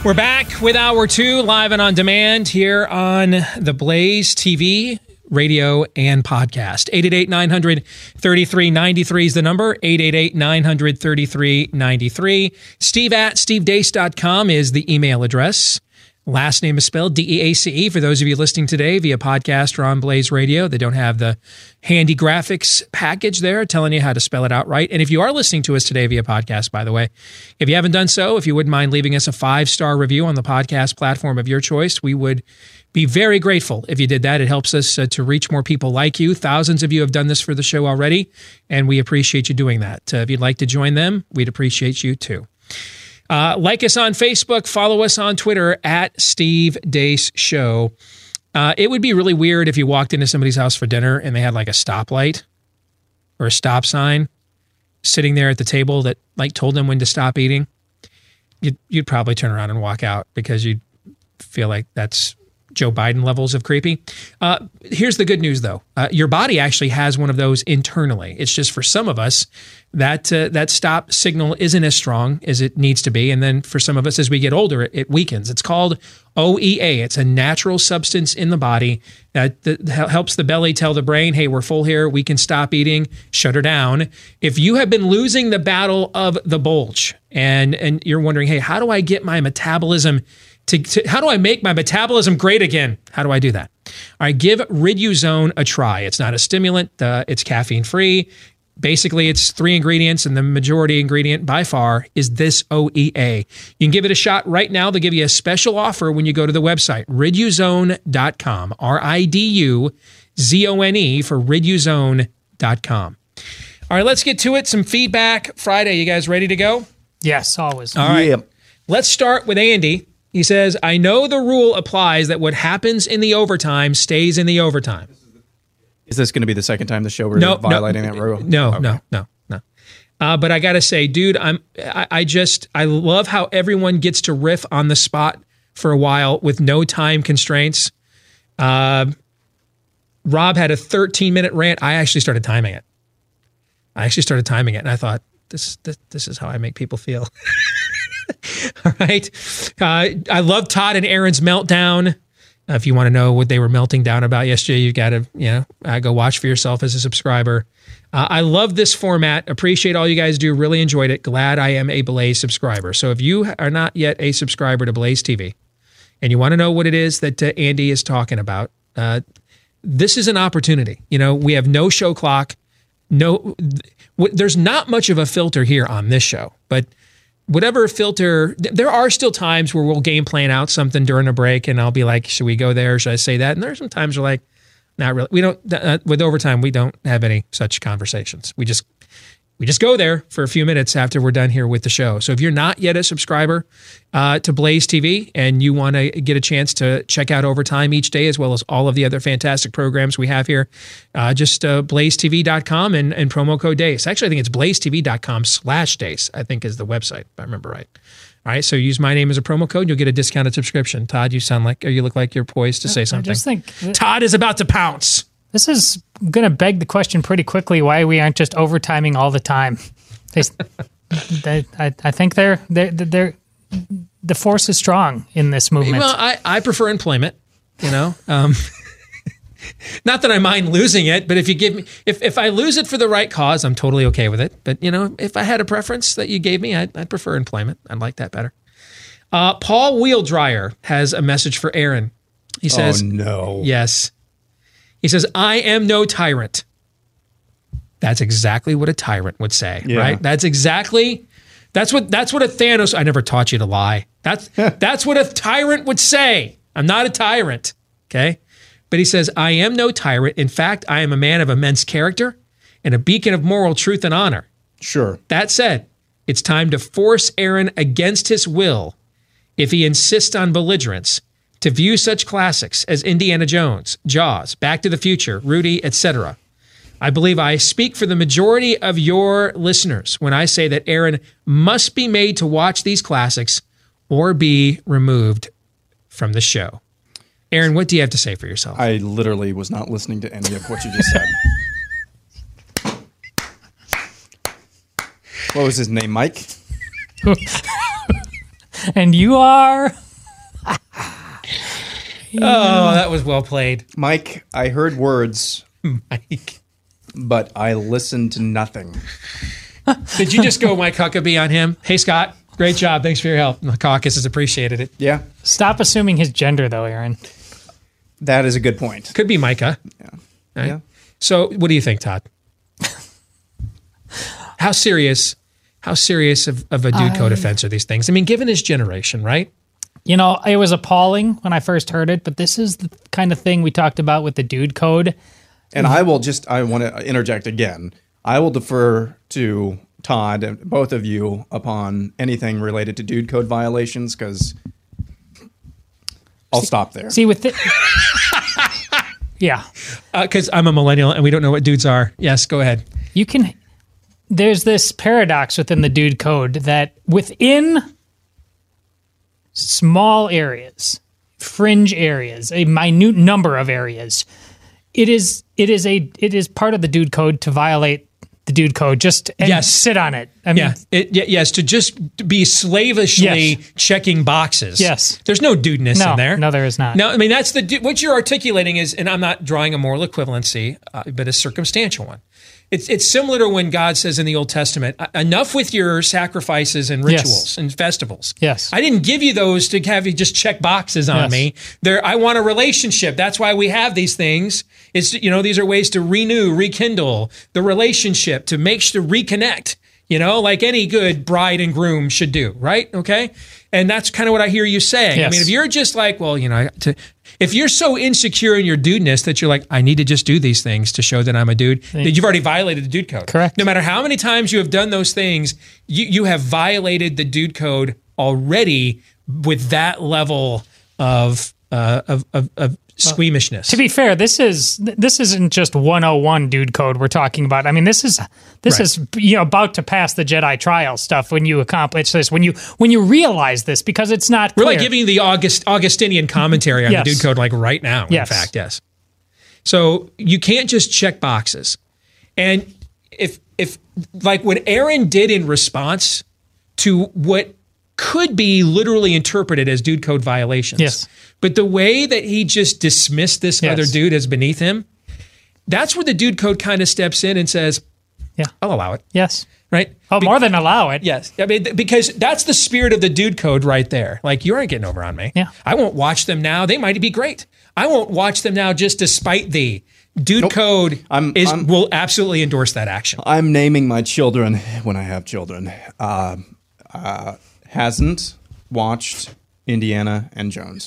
We're back with Hour 2, live and on demand here on the Blaze TV, radio, and podcast. 888-900-3393 is the number. 888-900-3393. Steve@stevedeace.com is the email address. Last name is spelled D-E-A-C-E for those of you listening today via podcast or on Blaze Radio. They don't have the handy graphics package there telling you how to spell it out right. And if you are listening to us today via podcast, by the way, if you haven't done so, if you wouldn't mind leaving us a 5-star review on the podcast platform of your choice, we would be very grateful if you did that. It helps us to reach more people like you. Thousands of you have done this for the show already, and we appreciate you doing that. If you'd like to join them, we'd appreciate you too. Like us on Facebook, follow us on Twitter at Steve Deace Show. It would be really weird if you walked into somebody's house for dinner and they had like a stoplight or a stop sign sitting there at the table that like told them when to stop eating. You'd probably turn around and walk out because you'd feel like that's Joe Biden levels of creepy. Here's the good news, though. Your body actually has one of those internally. It's just for some of us, that stop signal isn't as strong as it needs to be. And then for some of us, as we get older, it weakens. It's called OEA. It's a natural substance in the body that helps the belly tell the brain, hey, we're full here. We can stop eating, shut her down. If you have been losing the battle of the bulge and you're wondering, hey, how do I get my metabolism how do I make my metabolism great again? How do I do that? All right, give Riduzone a try. It's not a stimulant. It's caffeine-free. Basically, it's 3 ingredients, and the majority ingredient by far is this OEA. You can give it a shot right now. They'll give you a special offer when you go to the website, riduzone.com, RIDUZONE for riduzone.com. All right, let's get to it. Some feedback Friday. You guys ready to go? Yes, always. All right. Let's start with Andy. He says, I know the rule applies that what happens in the overtime stays in the overtime. Is this going to be the second time the show we're violating that rule? No. But I got to say, dude, I love how everyone gets to riff on the spot for a while with no time constraints. Rob had a 13-minute rant. I actually started timing it. And I thought, this is how I make people feel. All right. I love Todd and Aaron's meltdown. If you want to know what they were melting down about yesterday, you've got to, go watch for yourself as a subscriber. I love this format. Appreciate all you guys do. Really enjoyed it. Glad I am a Blaze subscriber. So if you are not yet a subscriber to Blaze TV and you want to know what it is that Andy is talking about, this is an opportunity. We have no show clock. There's not much of a filter here on this show, but whatever filter, there are still times where we'll game plan out something during a break and I'll be like, should we go there? Should I say that? And there's some times we're like, not really. We don't, with overtime, we don't have any such conversations. We just go there for a few minutes after we're done here with the show. So if you're not yet a subscriber to Blaze TV and you want to get a chance to check out Overtime each day as well as all of the other fantastic programs we have here, just blazetv.com and promo code DACE. Actually, I think it's blazetv.com/DACE, I think is the website, if I remember right. All right, so use my name as a promo code. You'll get a discounted subscription. Todd, you look like you're poised to say something. I just think Todd is about to pounce. This is going to beg the question pretty quickly why we aren't just overtiming all the time. I think the force is strong in this movement. Well, I prefer employment, Not that I mind losing it, but if you give me, if I lose it for the right cause, I'm totally okay with it. But, if I had a preference that you gave me, I'd prefer employment. I'd like that better. Paul Wheeldryer has a message for Aaron. He says, oh, no. Yes. He says, I am no tyrant. That's exactly what a tyrant would say, right? That's what a Thanos, I never taught you to lie. That's what a tyrant would say. I'm not a tyrant, okay? But he says, I am no tyrant. In fact, I am a man of immense character and a beacon of moral truth and honor. Sure. That said, it's time to force Aaron against his will if he insists on belligerence to view such classics as Indiana Jones, Jaws, Back to the Future, Rudy, etc. I believe I speak for the majority of your listeners when I say that Aaron must be made to watch these classics or be removed from the show. Aaron, what do you have to say for yourself? I literally was not listening to any of what you just said. What was his name, Mike? And you are... Oh, that was well played. Mike, I heard words, Mike, but I listened to nothing. Did you just go Mike Huckabee on him? Hey, Scott, great job. Thanks for your help. The caucus has appreciated it. Yeah. Stop assuming his gender, though, Aaron. That is a good point. Could be Micah. Yeah. Right? Yeah. So what do you think, Todd? How serious of a dude code offense are these things? I mean, given his generation, right? You know, it was appalling when I first heard it, but this is the kind of thing we talked about with the dude code. And I want to interject again. I will defer to Todd and both of you upon anything related to dude code violations, because I'll stop there. See, with it... Yeah. Because I'm a millennial and we don't know what dudes are. Yes, go ahead. There's this paradox within the dude code that within small areas, fringe areas, a minute number of areas, it is part of the dude code to violate the dude code, sit on it. I mean, yes, to just be slavishly checking boxes. Yes. There's no dudeness in there. No, there is not. No, I mean, that's what you're articulating is, and I'm not drawing a moral equivalency, but a circumstantial one. It's similar to when God says in the Old Testament, enough with your sacrifices and rituals and festivals. Yes. I didn't give you those to have you just check boxes on me. I want a relationship. That's why we have these things. These are ways to renew, rekindle the relationship, to reconnect, like any good bride and groom should do, right? Okay? And that's kind of what I hear you saying. Yes. I mean, if you're just like, if you're so insecure in your dudeness that you're like, I need to just do these things to show that I'm a dude, that you've already violated the dude code. Correct. No matter how many times you have done those things, you have violated the dude code already with that level of squeamishness. To be fair, this isn't just 101 dude code we're talking about. I mean, this is about to pass the Jedi trial stuff when you accomplish this, when you realize this, because it's not clear. We're like giving the Augustinian commentary on the dude code like right now, in fact, yes. So you can't just check boxes. And if like what Aaron did in response to what could be literally interpreted as dude code violations. Yes. But the way that he just dismissed this other dude as beneath him, that's where the dude code kind of steps in and says, I'll allow it. Yes. Right? More than allow it. Yes. I mean, because that's the spirit of the dude code right there. Like, you aren't getting over on me. Yeah. I won't watch them now. They might be great. I won't watch them now just to spite thee. Dude code will absolutely endorse that action. I'm naming my children when I have children. Hasn't watched Indiana and Jones.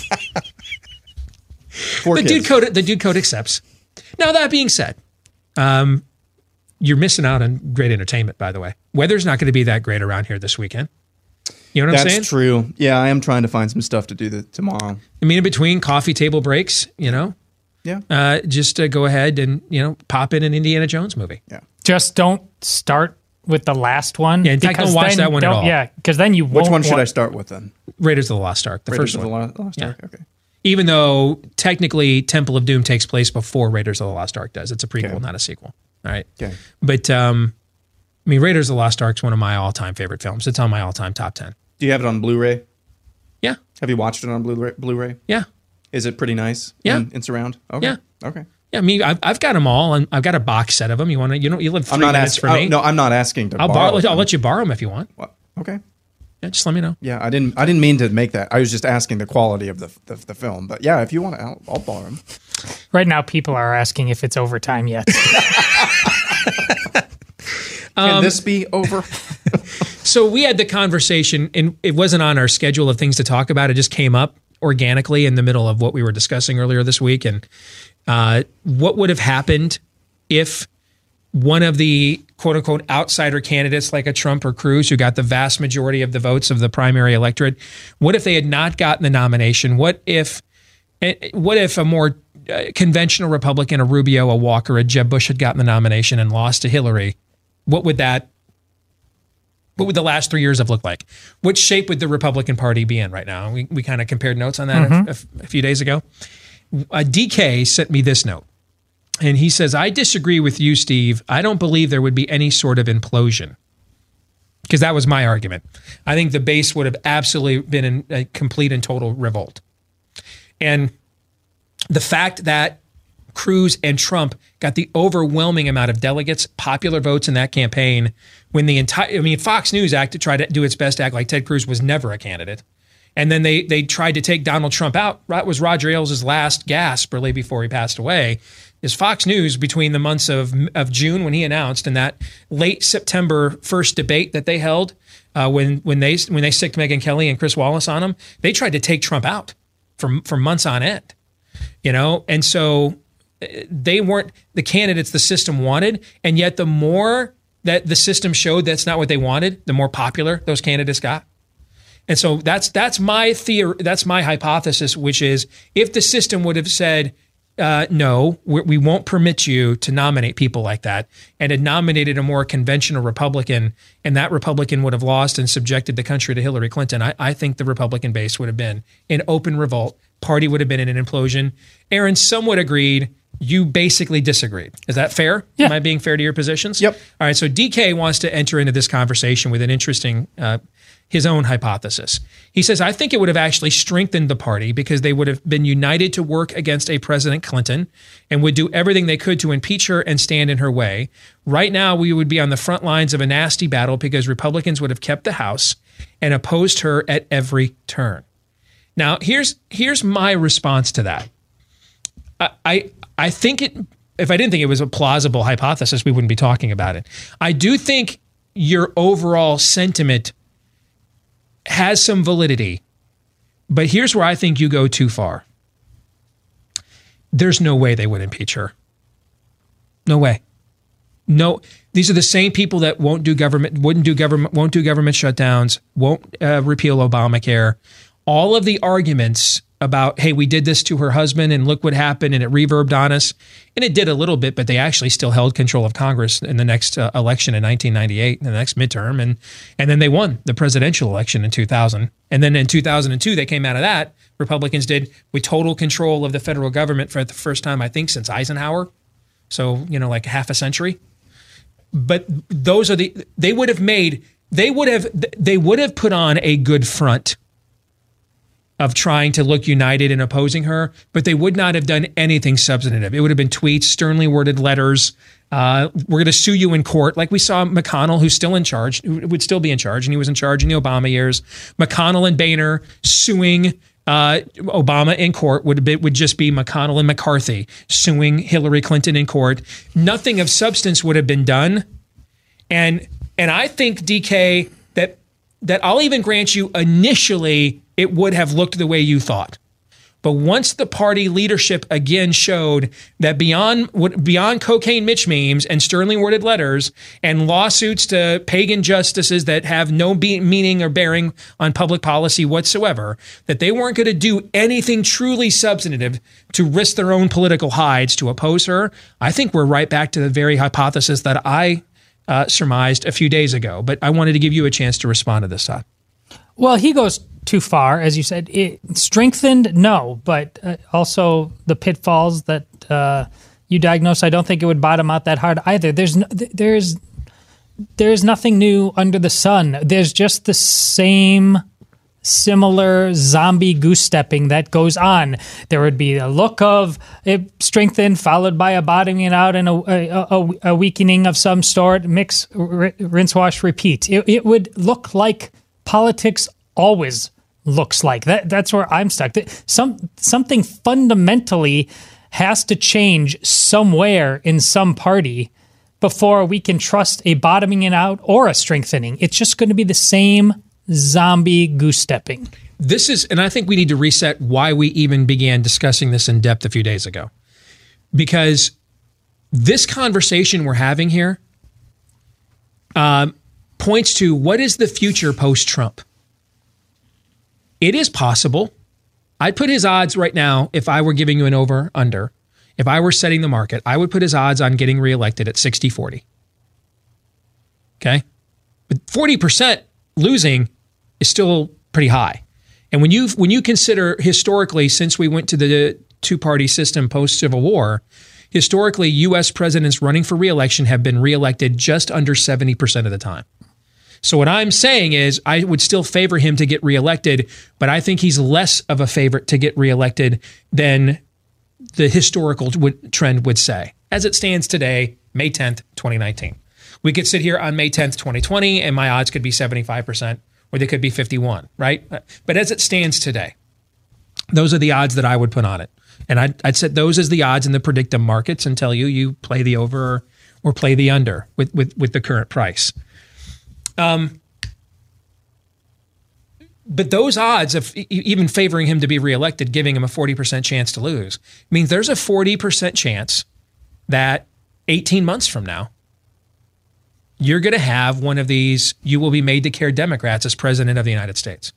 The dude code accepts. Now, that being said, you're missing out on great entertainment, by the way. Weather's not going to be that great around here this weekend. You know what I'm saying? That's true. Yeah, I am trying to find some stuff to do tomorrow. I mean, in between coffee table breaks, Yeah. just go ahead and, pop in an Indiana Jones movie. Yeah. Just don't start with the last one. Yeah, in fact, don't watch that one at all. Yeah, because then you won't. Which one should I start with then? Raiders of the Lost Ark, the Raiders first of one. The Lost Ark, okay. Even though technically Temple of Doom takes place before Raiders of the Lost Ark does. It's a prequel, not a sequel. All right. Okay. But, Raiders of the Lost Ark is one of my all-time favorite films. It's on my all-time top 10. Do you have it on Blu-ray? Yeah. Have you watched it on Blu-ray? Yeah. Is it pretty nice? Yeah. In surround? Okay. Yeah. Okay. Yeah, I mean, I've got them all, and I've got a box set of them. You live 3 minutes for me. No, I'm not asking to I'll let you borrow them if you want. What? Okay. Yeah, just let me know. Yeah, I didn't mean to make that. I was just asking the quality of the film. But yeah, if you want, I'll borrow them. Right now, people are asking if it's overtime yet. Can this be over? So we had the conversation, and it wasn't on our schedule of things to talk about. It just came up organically in the middle of what we were discussing earlier this week. And what would have happened if one of the quote-unquote outsider candidates like a Trump or Cruz, who got the vast majority of the votes of the primary electorate, what if they had not gotten the nomination? What if a more conventional Republican, a Rubio, a Walker, a Jeb Bush had gotten the nomination and lost to Hillary? What would the last 3 years have looked like? Which shape would the Republican Party be in right now? We kind of compared notes on that a few days ago. DK sent me this note, and he says, I disagree with you, Steve. I don't believe there would be any sort of implosion. because that was my argument. I think the base would have absolutely been in a complete and total revolt. And the fact that Cruz and Trump got the overwhelming amount of delegates, popular votes in that campaign, when Fox News tried to do its best to act like Ted Cruz was never a candidate. And then they tried to take Donald Trump out. That was Roger Ailes' last gasp really before he passed away. Is Fox News, between the months of June when he announced and that late September first debate that they held when they sicked Megyn Kelly and Chris Wallace on him, they tried to take Trump out for months on end. And so they weren't the candidates the system wanted, and yet the more that the system showed that's not what they wanted, the more popular those candidates got. And so that's my theory. That's my hypothesis, which is if the system would have said, no, we won't permit you to nominate people like that, and had nominated a more conventional Republican, and that Republican would have lost and subjected the country to Hillary Clinton, I think the Republican base would have been in open revolt. Party would have been in an implosion. Aaron, somewhat agreed. You basically disagreed. Is that fair? Yeah. Am I being fair to your positions? Yep. All right. So DK wants to enter into this conversation with an interesting, his own hypothesis. He says, I think it would have actually strengthened the party because they would have been united to work against a President Clinton and would do everything they could to impeach her and stand in her way. Right now, we would be on the front lines of a nasty battle because Republicans would have kept the House and opposed her at every turn. Now, here's my response to that. I think if I didn't think it was a plausible hypothesis, we wouldn't be talking about it. I do think your overall sentiment has some validity, but here's where I think you go too far. There's no way they would impeach her. No way. No, these are the same people that won't do government shutdowns, won't repeal Obamacare. All of the arguments about, hey, we did this to her husband and look what happened and it reverbed on us. And it did a little bit, but they actually still held control of Congress in the next election in 1998, in the next midterm. And then they won the presidential election in 2000. And then in 2002, they came out of that. Republicans did with total control of the federal government for the first time, I think, since Eisenhower. So, like half a century. But those are they would have put on a good front of trying to look united in opposing her, but they would not have done anything substantive. It would have been tweets, sternly worded letters. We're going to sue you in court, like we saw McConnell, who's still in charge, who would still be in charge, and he was in charge in the Obama years. McConnell and Boehner suing Obama in court would just be McConnell and McCarthy suing Hillary Clinton in court. Nothing of substance would have been done. And I think, DK, that I'll even grant you initially it would have looked the way you thought. But once the party leadership again showed that beyond cocaine Mitch memes and sternly worded letters and lawsuits to pagan justices that have no meaning or bearing on public policy whatsoever, that they weren't going to do anything truly substantive to risk their own political hides to oppose her, I think we're right back to the very hypothesis that I surmised a few days ago. But I wanted to give you a chance to respond to this, Todd. Well, he goes too far, as you said. It strengthened, no, but also the pitfalls that you diagnosed, I don't think it would bottom out that hard either. There's nothing new under the sun. There's just the same similar zombie goose stepping that goes on. There would be a look of it strengthened, followed by a bottoming out and a weakening of some sort. Mix, rinse, wash, repeat. It would look like politics always looks like. That's where I'm stuck. Something fundamentally has to change somewhere in some party before we can trust a bottoming it out or a strengthening. It's just going to be the same zombie goose stepping. And I think we need to reset why we even began discussing this in depth a few days ago. Because this conversation we're having here points to what is the future post-Trump. It is possible. I'd put his odds right now, if I were giving you an over-under, if I were setting the market, I would put his odds on getting reelected at 60-40. Okay? But 40% losing is still pretty high. And when you consider historically, since we went to the two-party system post-Civil War, historically, U.S. presidents running for reelection have been reelected just under 70% of the time. So what I'm saying is I would still favor him to get reelected, but I think he's less of a favorite to get reelected than the historical trend would say. As it stands today, May 10th, 2019. We could sit here on May 10th, 2020, and my odds could be 75%, or they could be 51, right? But as it stands today, those are the odds that I would put on it. And I'd set those as the odds in the predictive markets and tell you play the over or play the under with the current price. But those odds of even favoring him to be reelected, giving him a 40% chance to lose, means there's a 40% chance that 18 months from now, you're going to have one of these, you will be made to care Democrats as president of the United States.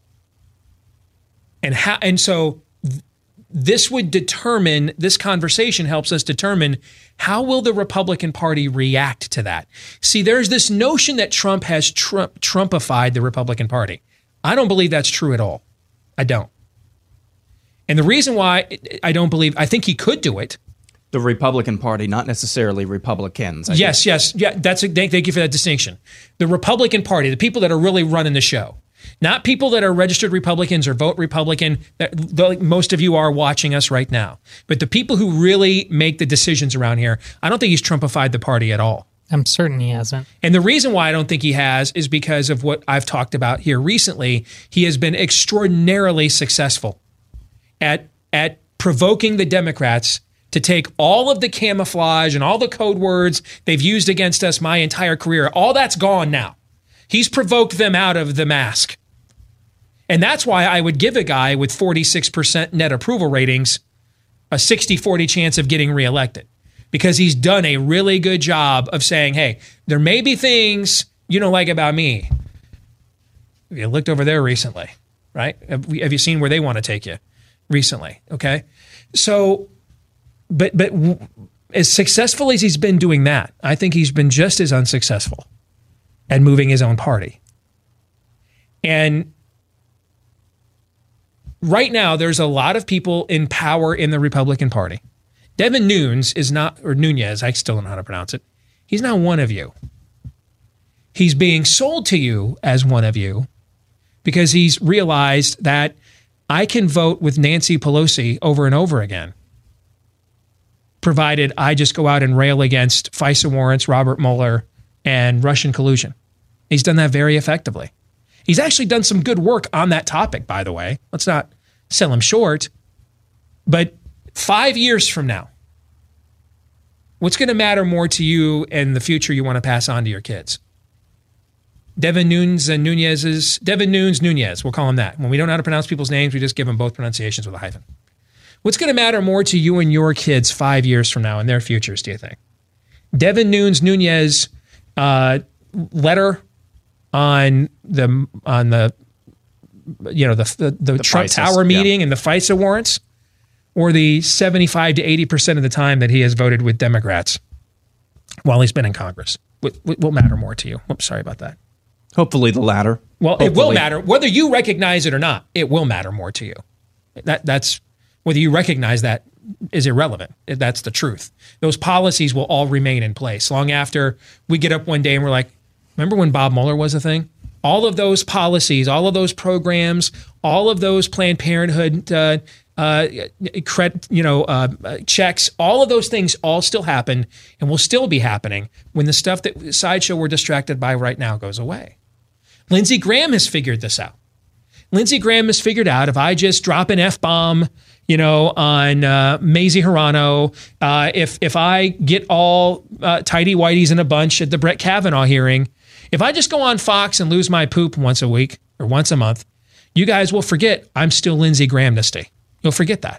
And so this would determine, this conversation helps us determine how will the Republican Party react to that. See, there's this notion that Trump has Trumpified the Republican Party. I don't believe that's true at all. I don't. And the reason why I don't believe, I think he could do it. The Republican Party, not necessarily Republicans. Yes. Yeah, thank you for that distinction. The Republican Party, the people that are really running the show. Not people that are registered Republicans or vote Republican, that most of you are watching us right now. But the people who really make the decisions around here, I don't think he's Trumpified the party at all. I'm certain he hasn't. And the reason why I don't think he has is because of what I've talked about here recently. He has been extraordinarily successful at provoking the Democrats to take all of the camouflage and all the code words they've used against us my entire career. All that's gone now. He's provoked them out of the mask. And that's why I would give a guy with 46% net approval ratings a 60-40 chance of getting reelected, because he's done a really good job of saying, hey, there may be things you don't like about me. You looked over there recently, right? Have you seen where they want to take you recently? Okay. So, but as successful as he's been doing that, I think he's been just as unsuccessful at moving his own party. And right now, there's a lot of people in power in the Republican Party. Devin Nunes is not, or Nunez, I still don't know how to pronounce it. He's not one of you. He's being sold to you as one of you because he's realized that I can vote with Nancy Pelosi over and over again, provided I just go out and rail against FISA warrants, Robert Mueller, and Russian collusion. He's done that very effectively. He's actually done some good work on that topic, by the way. Let's not sell him short. But 5 years from now, what's going to matter more to you and the future you want to pass on to your kids? Devin Nunes, Nunez, we'll call him that. When we don't know how to pronounce people's names, we just give them both pronunciations with a hyphen. What's going to matter more to you and your kids 5 years from now and their futures, do you think? Devin Nunez letter on the Trump Tower meeting and the FISA warrants, or the 75 to 80% of the time that he has voted with Democrats while he's been in Congress? What will matter more to you? Oops, sorry about that. Hopefully the latter. Well, It will matter. Whether you recognize it or not, it will matter more to you. That's whether you recognize that is irrelevant. That's the truth. Those policies will all remain in place long after we get up one day and we're like, remember when Bob Mueller was a thing? All of those policies, all of those programs, all of those Planned Parenthood checks, all of those things all still happen and will still be happening when the stuff that Sideshow we're distracted by right now goes away. Lindsey Graham has figured this out. Lindsey Graham has figured out if I just drop an F-bomb, on Mazie Hirono, if I get all tighty-whities in a bunch at the Brett Kavanaugh hearing, if I just go on Fox and lose my poop once a week or once a month, you guys will forget I'm still Lindsey Graham-nasty. You'll forget that.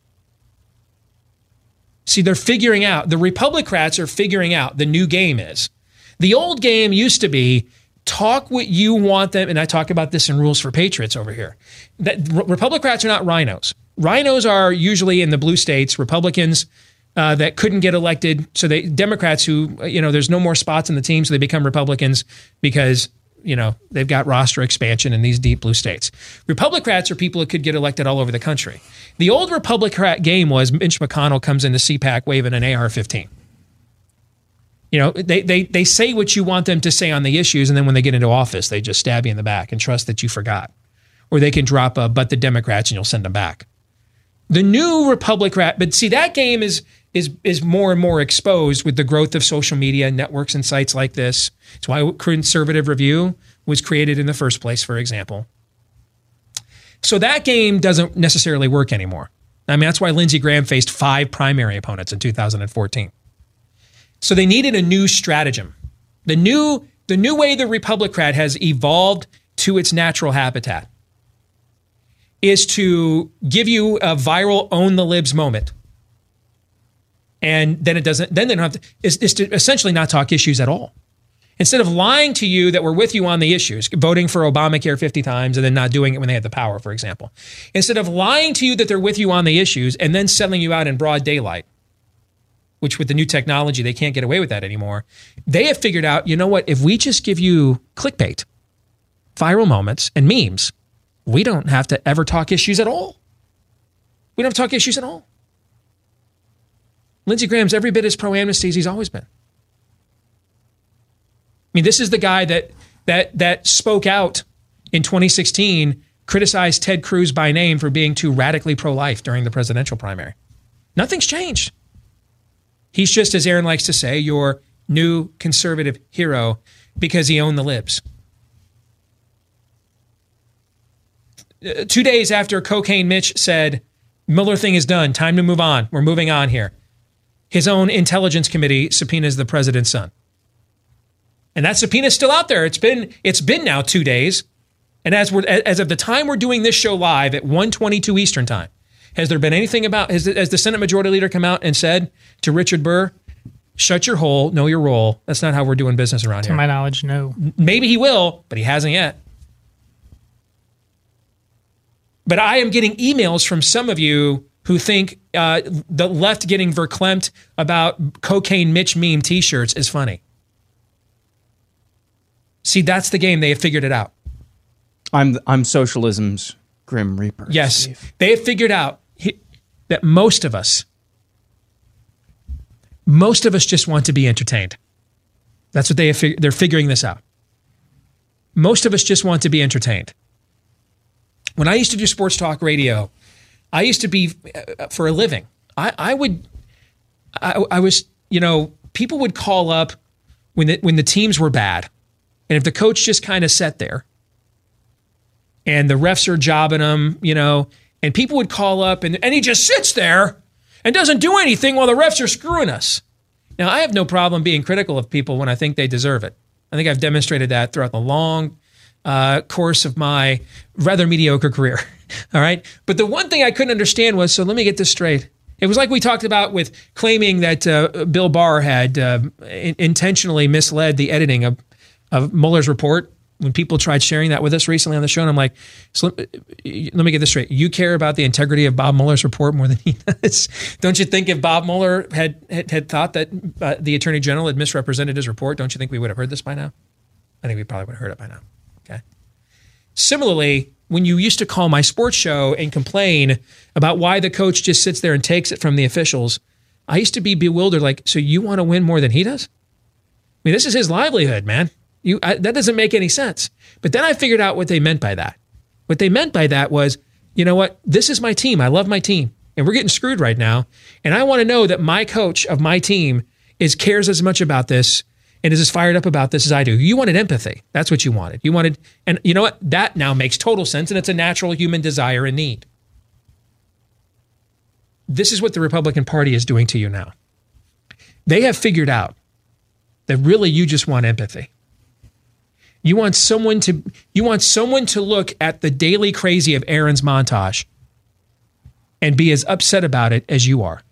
See, they're figuring out, the Republicrats are figuring out the new game is. The old game used to be talk what you want them, and I talk about this in Rules for Patriots over here. That Republicrats are not rhinos. Rhinos are usually in the blue states, Republicans that couldn't get elected. So Democrats who, there's no more spots in the team, so they become Republicans because, they've got roster expansion in these deep blue states. Republicrats are people that could get elected all over the country. The old Republican game was Mitch McConnell comes into CPAC waving an AR-15. You know, they say what you want them to say on the issues, and then when they get into office, they just stab you in the back and trust that you forgot. Or they can drop a "but the Democrats" and you'll send them back. The new Republican, but see, that game is more and more exposed with the growth of social media networks and sites like this. It's why Conservative Review was created in the first place, for example. So that game doesn't necessarily work anymore. I mean, that's why Lindsey Graham faced 5 primary opponents in 2014. So they needed a new stratagem. The new way the Republican has evolved to its natural habitat is to give you a viral own the libs moment. And then it doesn't, then they don't have to, is to essentially not talk issues at all. Instead of lying to you that we're with you on the issues, voting for Obamacare 50 times and then not doing it when they had the power, for example. Instead of lying to you that they're with you on the issues and then selling you out in broad daylight, which with the new technology, they can't get away with that anymore. They have figured out, you know what, if we just give you clickbait, viral moments, and memes, we don't have to ever talk issues at all. We don't have to talk issues at all. Lindsey Graham's every bit as pro-amnesty as he's always been. I mean, this is the guy that spoke out in 2016, criticized Ted Cruz by name for being too radically pro-life during the presidential primary. Nothing's changed. He's just, as Aaron likes to say, your new conservative hero because he owned the libs. 2 days after Cocaine Mitch said, Mueller thing is done, time to move on, we're moving on here, his own intelligence committee subpoenas the president's son. And that subpoena is still out there. It's been now 2 days. And as of the time we're doing this show live at 1:22 Eastern time, has there been anything about, has the Senate Majority Leader come out and said to Richard Burr, shut your hole, know your role? That's not how we're doing business around here. To my knowledge, no. Maybe he will, but he hasn't yet. But I am getting emails from some of you who think the left getting verklempt about Cocaine Mitch meme t-shirts is funny. See, that's the game. They have figured it out. I'm socialism's Grim Reaper. Yes, Steve. they have figured out that most of us just want to be entertained. That's what they're figuring this out. Most of us just want to be entertained. When I used to do sports talk radio, I used to be for a living. I was, you know, people would call up when the teams were bad, and if the coach just kind of sat there, and the refs are jobbing him, you know, and people would call up and he just sits there and doesn't do anything while the refs are screwing us. Now, I have no problem being critical of people when I think they deserve it. I think I've demonstrated that throughout the long course of my rather mediocre career. All right. But the one thing I couldn't understand was, so let me get this straight. It was like we talked about with claiming that Bill Barr had intentionally misled the editing of Mueller's report. When people tried sharing that with us recently on the show, and I'm like, so let me get this straight. You care about the integrity of Bob Mueller's report more than he does. Don't you think if Bob Mueller had thought that the Attorney General had misrepresented his report, don't you think we would have heard this by now? I think we probably would have heard it by now. Okay. Similarly, when you used to call my sports show and complain about why the coach just sits there and takes it from the officials, I used to be bewildered. Like, so you want to win more than he does? I mean, this is his livelihood, man. That doesn't make any sense. But then I figured out what they meant by that. What they meant by that was, you know what? This is my team. I love my team. And we're getting screwed right now. And I want to know that my coach of my team cares as much about this and is as fired up about this as I do. You wanted empathy. That's what you wanted. You wanted, and you know what? That now makes total sense. And it's a natural human desire and need. This is what the Republican Party is doing to you now. They have figured out that really you just want empathy. You want someone to look at the daily crazy of Aaron's montage and be as upset about it as you are.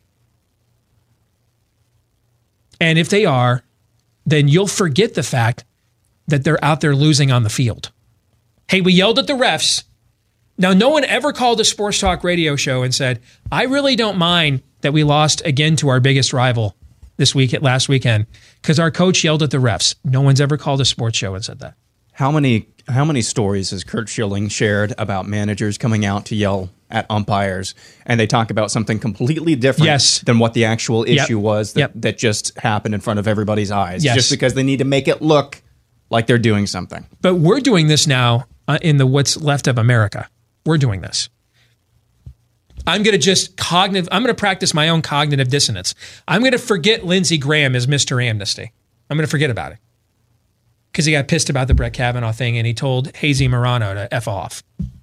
And if they are, then you'll forget the fact that they're out there losing on the field. Hey, we yelled at the refs. Now, no one ever called a sports talk radio show and said, I really don't mind that we lost again to our biggest rival last weekend, because our coach yelled at the refs. No one's ever called a sports show and said that. How many stories has Curt Schilling shared about managers coming out to yell at umpires, and they talk about something completely different than what the actual issue was that just happened in front of everybody's eyes, just because they need to make it look like they're doing something. But we're doing this now in the what's left of America. We're doing this. I'm going to practice my own cognitive dissonance. I'm going to forget Lindsey Graham as Mr. Amnesty. I'm going to forget about it. Because he got pissed about the Brett Kavanaugh thing and he told Hazy Morano to F off.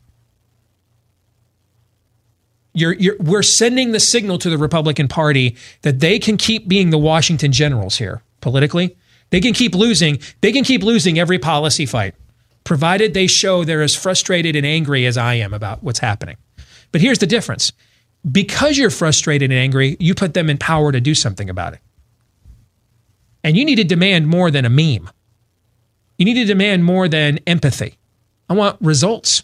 We're sending the signal to the Republican Party that they can keep being the Washington Generals here politically. They can keep losing. They can keep losing every policy fight, provided they show they're as frustrated and angry as I am about what's happening. But here's the difference. Because you're frustrated and angry, you put them in power to do something about it. And you need to demand more than a meme. You need to demand more than empathy. I want results.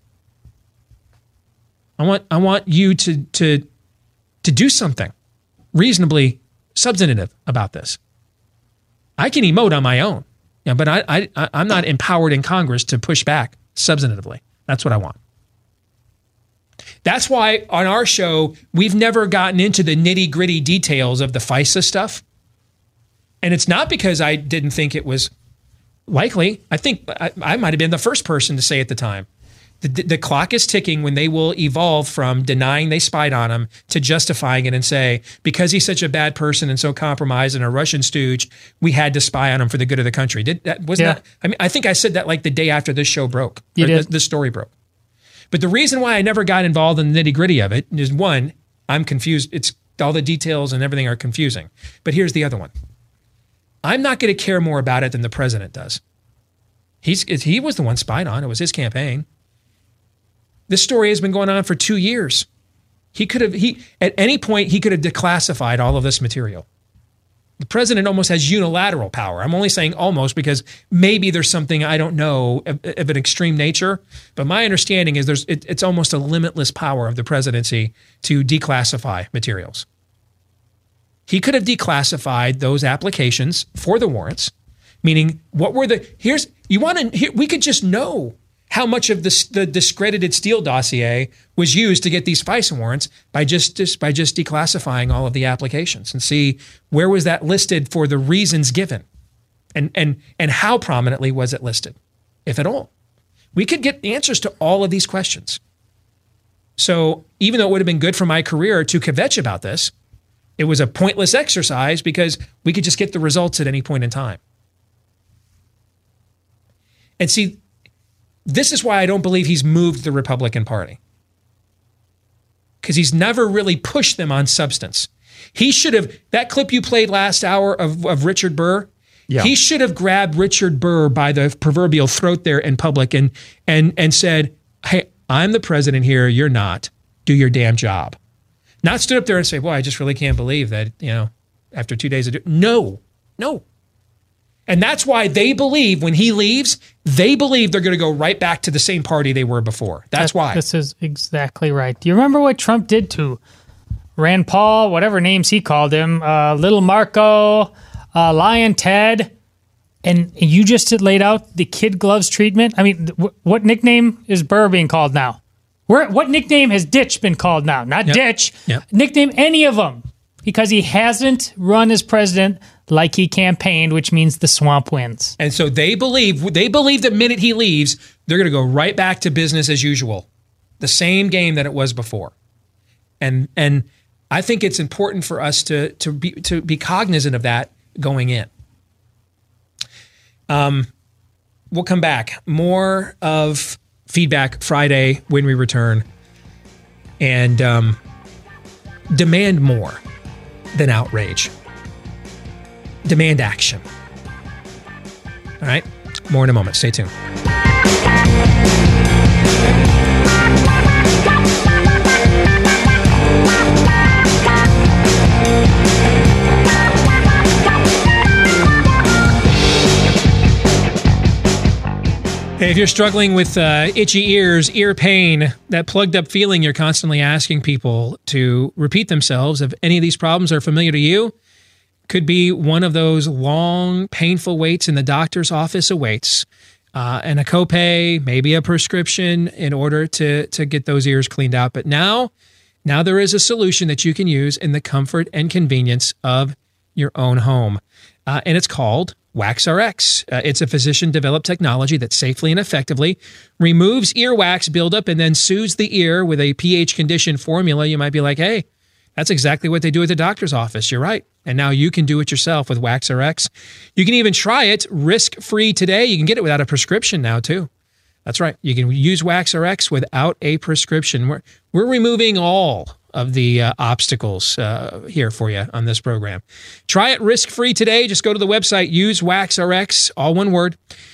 I want you to do something reasonably substantive about this. I can emote on my own, but I'm not empowered in Congress to push back substantively. That's what I want. That's why on our show, we've never gotten into the nitty-gritty details of the FISA stuff. And it's not because I didn't think it was likely. I think I might have been the first person to say at the time, the clock is ticking when they will evolve from denying they spied on him to justifying it and say, because he's such a bad person and so compromised and a Russian stooge, we had to spy on him for the good of the country. I think I said that like the day after this show broke. The story broke. But the reason why I never got involved in the nitty-gritty of it is, one, I'm confused. It's all the details and everything are confusing. But here's the other one. I'm not going to care more about it than the president does. He was the one spied on. It was his campaign. This story has been going on for 2 years. At any point, he could have declassified all of this material. The president almost has unilateral power. I'm only saying almost because maybe there's something I don't know of an extreme nature. But my understanding is it's almost a limitless power of the presidency to declassify materials. He could have declassified those applications for the warrants, meaning we could just know how much of the discredited Steele dossier was used to get these FISA warrants by just declassifying all of the applications and see where was that listed for the reasons given and how prominently was it listed, if at all. We could get answers to all of these questions. So even though it would have been good for my career to kvetch about this, it was a pointless exercise because we could just get the results at any point in time. And see, this is why I don't believe he's moved the Republican Party. Because he's never really pushed them on substance. He should have, that clip you played last hour of Richard Burr, he should have grabbed Richard Burr by the proverbial throat there in public and said, hey, I'm the president here, you're not. Do your damn job. Not stood up there and say, well, I just really can't believe that, after 2 days of No. And that's why they believe when he leaves, they believe they're going to go right back to the same party they were before. That's why. This is exactly right. Do you remember what Trump did to Rand Paul, whatever names he called him, Little Marco, Lion Ted, and you just laid out the kid gloves treatment? I mean, what nickname is Burr being called now? What nickname has Ditch been called now? Not Ditch. Nickname any of them. Because he hasn't run as president like he campaigned, which means the swamp wins. And so they believe the minute he leaves, they're going to go right back to business as usual. The same game that it was before. And I think it's important for us to be cognizant of that going in. We'll come back. More of Feedback Friday when we return. And demand more than outrage. Demand action. All right? More in a moment. Stay tuned. Hey, if you're struggling with itchy ears, ear pain, that plugged up feeling you're constantly asking people to repeat themselves, if any of these problems are familiar to you, could be one of those long, painful waits in the doctor's office awaits. and a copay, maybe a prescription in order to get those ears cleaned out. But now there is a solution that you can use in the comfort and convenience of your own home. And it's called WaxRx. It's a physician-developed technology that safely and effectively removes earwax buildup and then soothes the ear with a pH-conditioned formula. You might be like, hey, that's exactly what they do at the doctor's office. You're right. And now you can do it yourself with WaxRx. You can even try it risk-free today. You can get it without a prescription now, too. That's right. You can use WaxRx without a prescription. We're removing all of the obstacles here for you on this program. Try it risk-free today. Just go to the website, use WaxRx, all one word,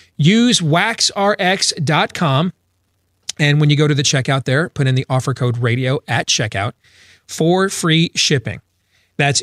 usewaxrx.com. And when you go to the checkout there, put in the offer code radio at checkout for free shipping. That's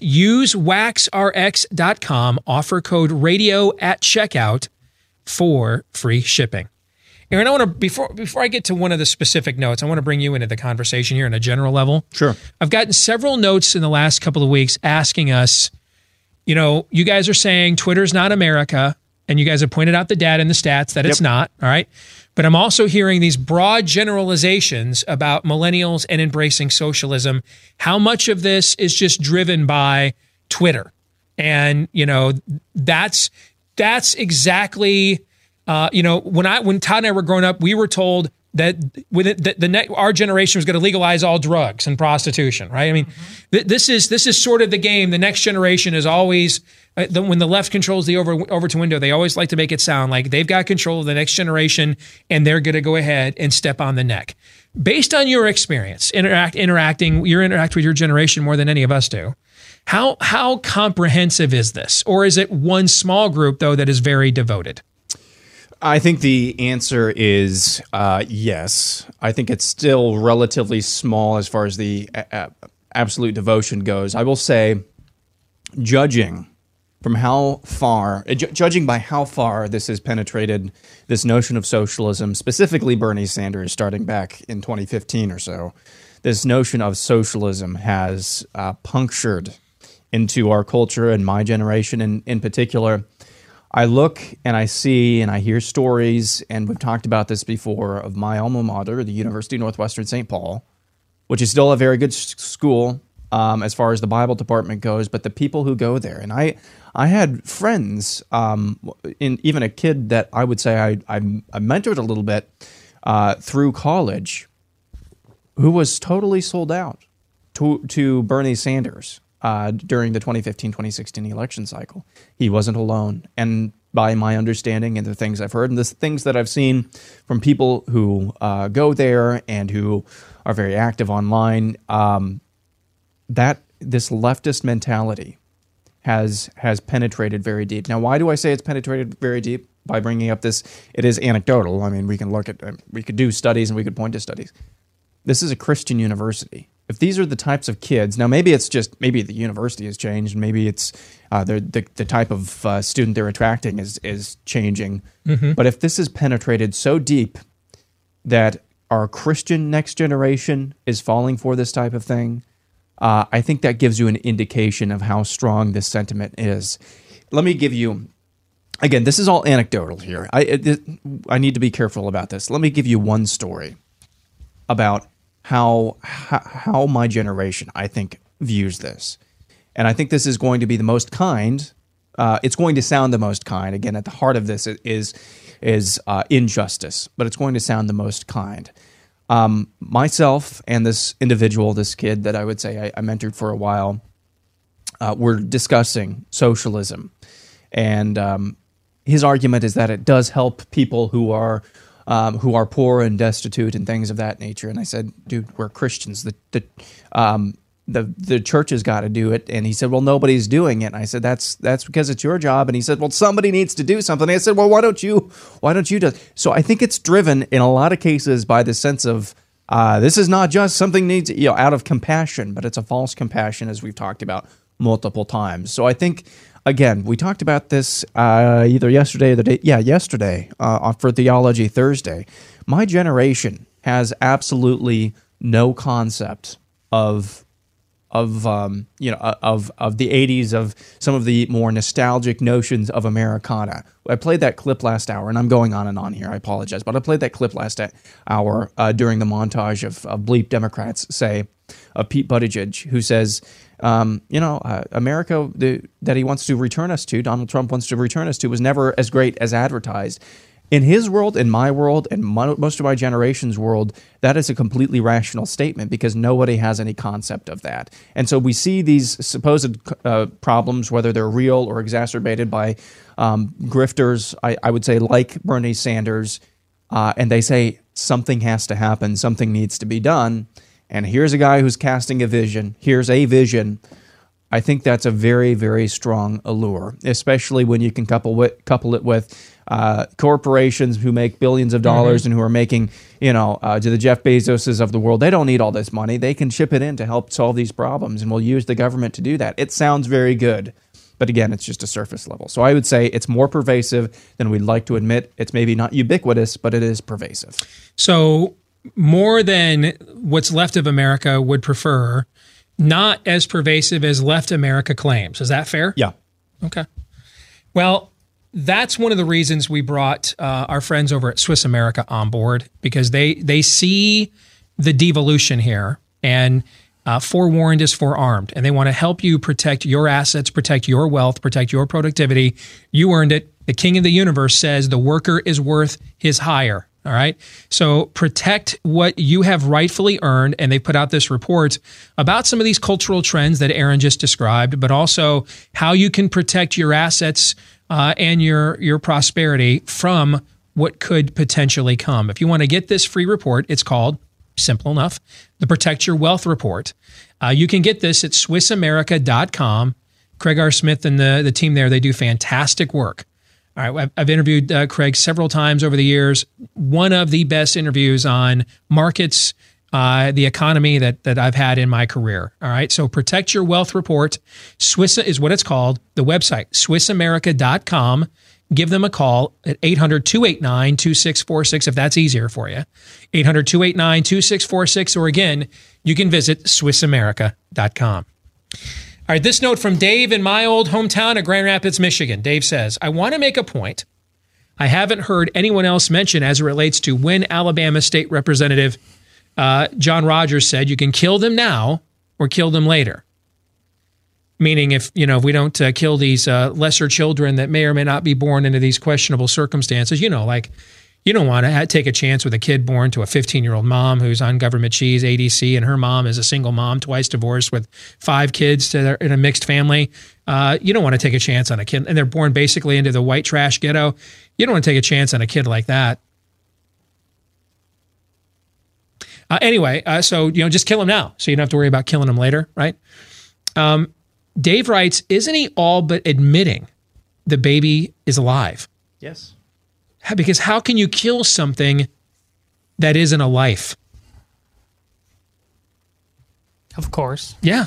usewaxrx.com, offer code radio at checkout for free shipping. Aaron, I want to before I get to one of the specific notes, I want to bring you into the conversation here on a general level. Sure. I've gotten several notes in the last couple of weeks asking us, you guys are saying Twitter's not America, and you guys have pointed out the data and the stats that it's not, all right? But I'm also hearing these broad generalizations about millennials and embracing socialism. How much of this is just driven by Twitter? And, that's exactly... when Todd and I were growing up, we were told that our generation was going to legalize all drugs and prostitution, right? I mean, this is sort of the game. The next generation is always when the left controls the Overton window. They always like to make it sound like they've got control of the next generation, and they're going to go ahead and step on the neck. Based on your experience, interacting with your generation more than any of us do. How comprehensive is this, or is it one small group though that is very devoted? I think the answer is yes. I think it's still relatively small as far as the absolute devotion goes. I will say, judging by how far this has penetrated this notion of socialism, specifically Bernie Sanders starting back in 2015 or so, this notion of socialism has punctured into our culture and my generation in particular. I look and I see and I hear stories, and we've talked about this before, of my alma mater, the University of Northwestern St. Paul, which is still a very good school as far as the Bible department goes, but the people who go there. And I had friends, even a kid that I would say I mentored a little bit through college, who was totally sold out to Bernie Sanders. During the 2015-2016 election cycle. He wasn't alone. And by my understanding and the things I've heard and the things that I've seen from people who go there and who are very active online, that this leftist mentality has penetrated very deep. Now, why do I say it's penetrated very deep? By bringing up this, it is anecdotal. I mean, we could do studies and we could point to studies. This is a Christian university. If these are the types of kids, now maybe the university has changed, and maybe it's the type of student they're attracting is changing. Mm-hmm. But if this is penetrated so deep that our Christian next generation is falling for this type of thing, I think that gives you an indication of how strong this sentiment is. Let me give you, again, this is all anecdotal here. I need to be careful about this. Let me give you one story about how my generation, I think, views this. And I think this is going to be the most kind. It's going to sound the most kind. Again, at the heart of this is injustice, but it's going to sound the most kind. Myself and this individual, this kid that I would say I mentored for a while, were discussing socialism. And his argument is that it does help people who are poor and destitute and things of that nature. And I said, dude, we're Christians. The church has got to do it. And he said, well, nobody's doing it. And I said, that's because it's your job. And he said, well, somebody needs to do something. And I said, well, why don't you do it? So I think it's driven in a lot of cases by the sense of this is not just something needs, out of compassion, but it's a false compassion, as we've talked about multiple times. So I think, again, we talked about this either yesterday or yesterday for Theology Thursday. My generation has absolutely no concept of the 80s, of some of the more nostalgic notions of Americana. I played that clip last hour, and I'm going on and on here. I apologize, but I played that clip last hour during the montage of bleep Democrats say of Pete Buttigieg, who says, America that he wants to return us to, Donald Trump wants to return us to, was never as great as advertised. In his world, in my world, and most of my generation's world, that is a completely rational statement because nobody has any concept of that. And so we see these supposed problems, whether they're real or exacerbated by grifters, I would say, like Bernie Sanders, and they say something has to happen, something needs to be done. And here's a guy who's casting a vision. Here's a vision. I think that's a very, very strong allure, especially when you can couple it with corporations who make billions of dollars and who are making, to the Jeff Bezoses of the world. They don't need all this money. They can chip it in to help solve these problems, and we'll use the government to do that. It sounds very good, but again, it's just a surface level. So I would say it's more pervasive than we'd like to admit. It's maybe not ubiquitous, but it is pervasive. So more than what's left of America would prefer, not as pervasive as left America claims. Is that fair? Yeah. Okay. Well, that's one of the reasons we brought our friends over at Swiss America on board, because they see the devolution here, and forewarned is forearmed, and they want to help you protect your assets, protect your wealth, protect your productivity. You earned it. The king of the universe says the worker is worth his hire. All right. So protect what you have rightfully earned. And they put out this report about some of these cultural trends that Aaron just described, but also how you can protect your assets and your prosperity from what could potentially come. If you want to get this free report, it's called, simple enough, the Protect Your Wealth Report. You can get this at SwissAmerica.com. Craig R. Smith and the team there, they do fantastic work. All right, I've interviewed Craig several times over the years. One of the best interviews on markets, the economy that I've had in my career. All right, so Protect Your Wealth Report. Swiss is what it's called. The website, SwissAmerica.com. Give them a call at 800-289-2646 if that's easier for you. 800-289-2646, or again, you can visit SwissAmerica.com. All right, this note from Dave in my old hometown of Grand Rapids, Michigan. Dave says, I want to make a point I haven't heard anyone else mention as it relates to when Alabama State Representative John Rogers said you can kill them now or kill them later. Meaning if we don't kill these lesser children that may or may not be born into these questionable circumstances, like you don't want to take a chance with a kid born to a 15-year-old mom who's on government cheese, ADC, and her mom is a single mom, twice divorced with 5 kids in a mixed family. You don't want to take a chance on a kid, and they're born basically into the white trash ghetto. You don't want to take a chance on a kid like that. Anyway, so just kill them now, so you don't have to worry about killing them later, right? Dave writes, isn't he all but admitting the baby is alive? Yes. Because how can you kill something that isn't a life? Of course. Yeah.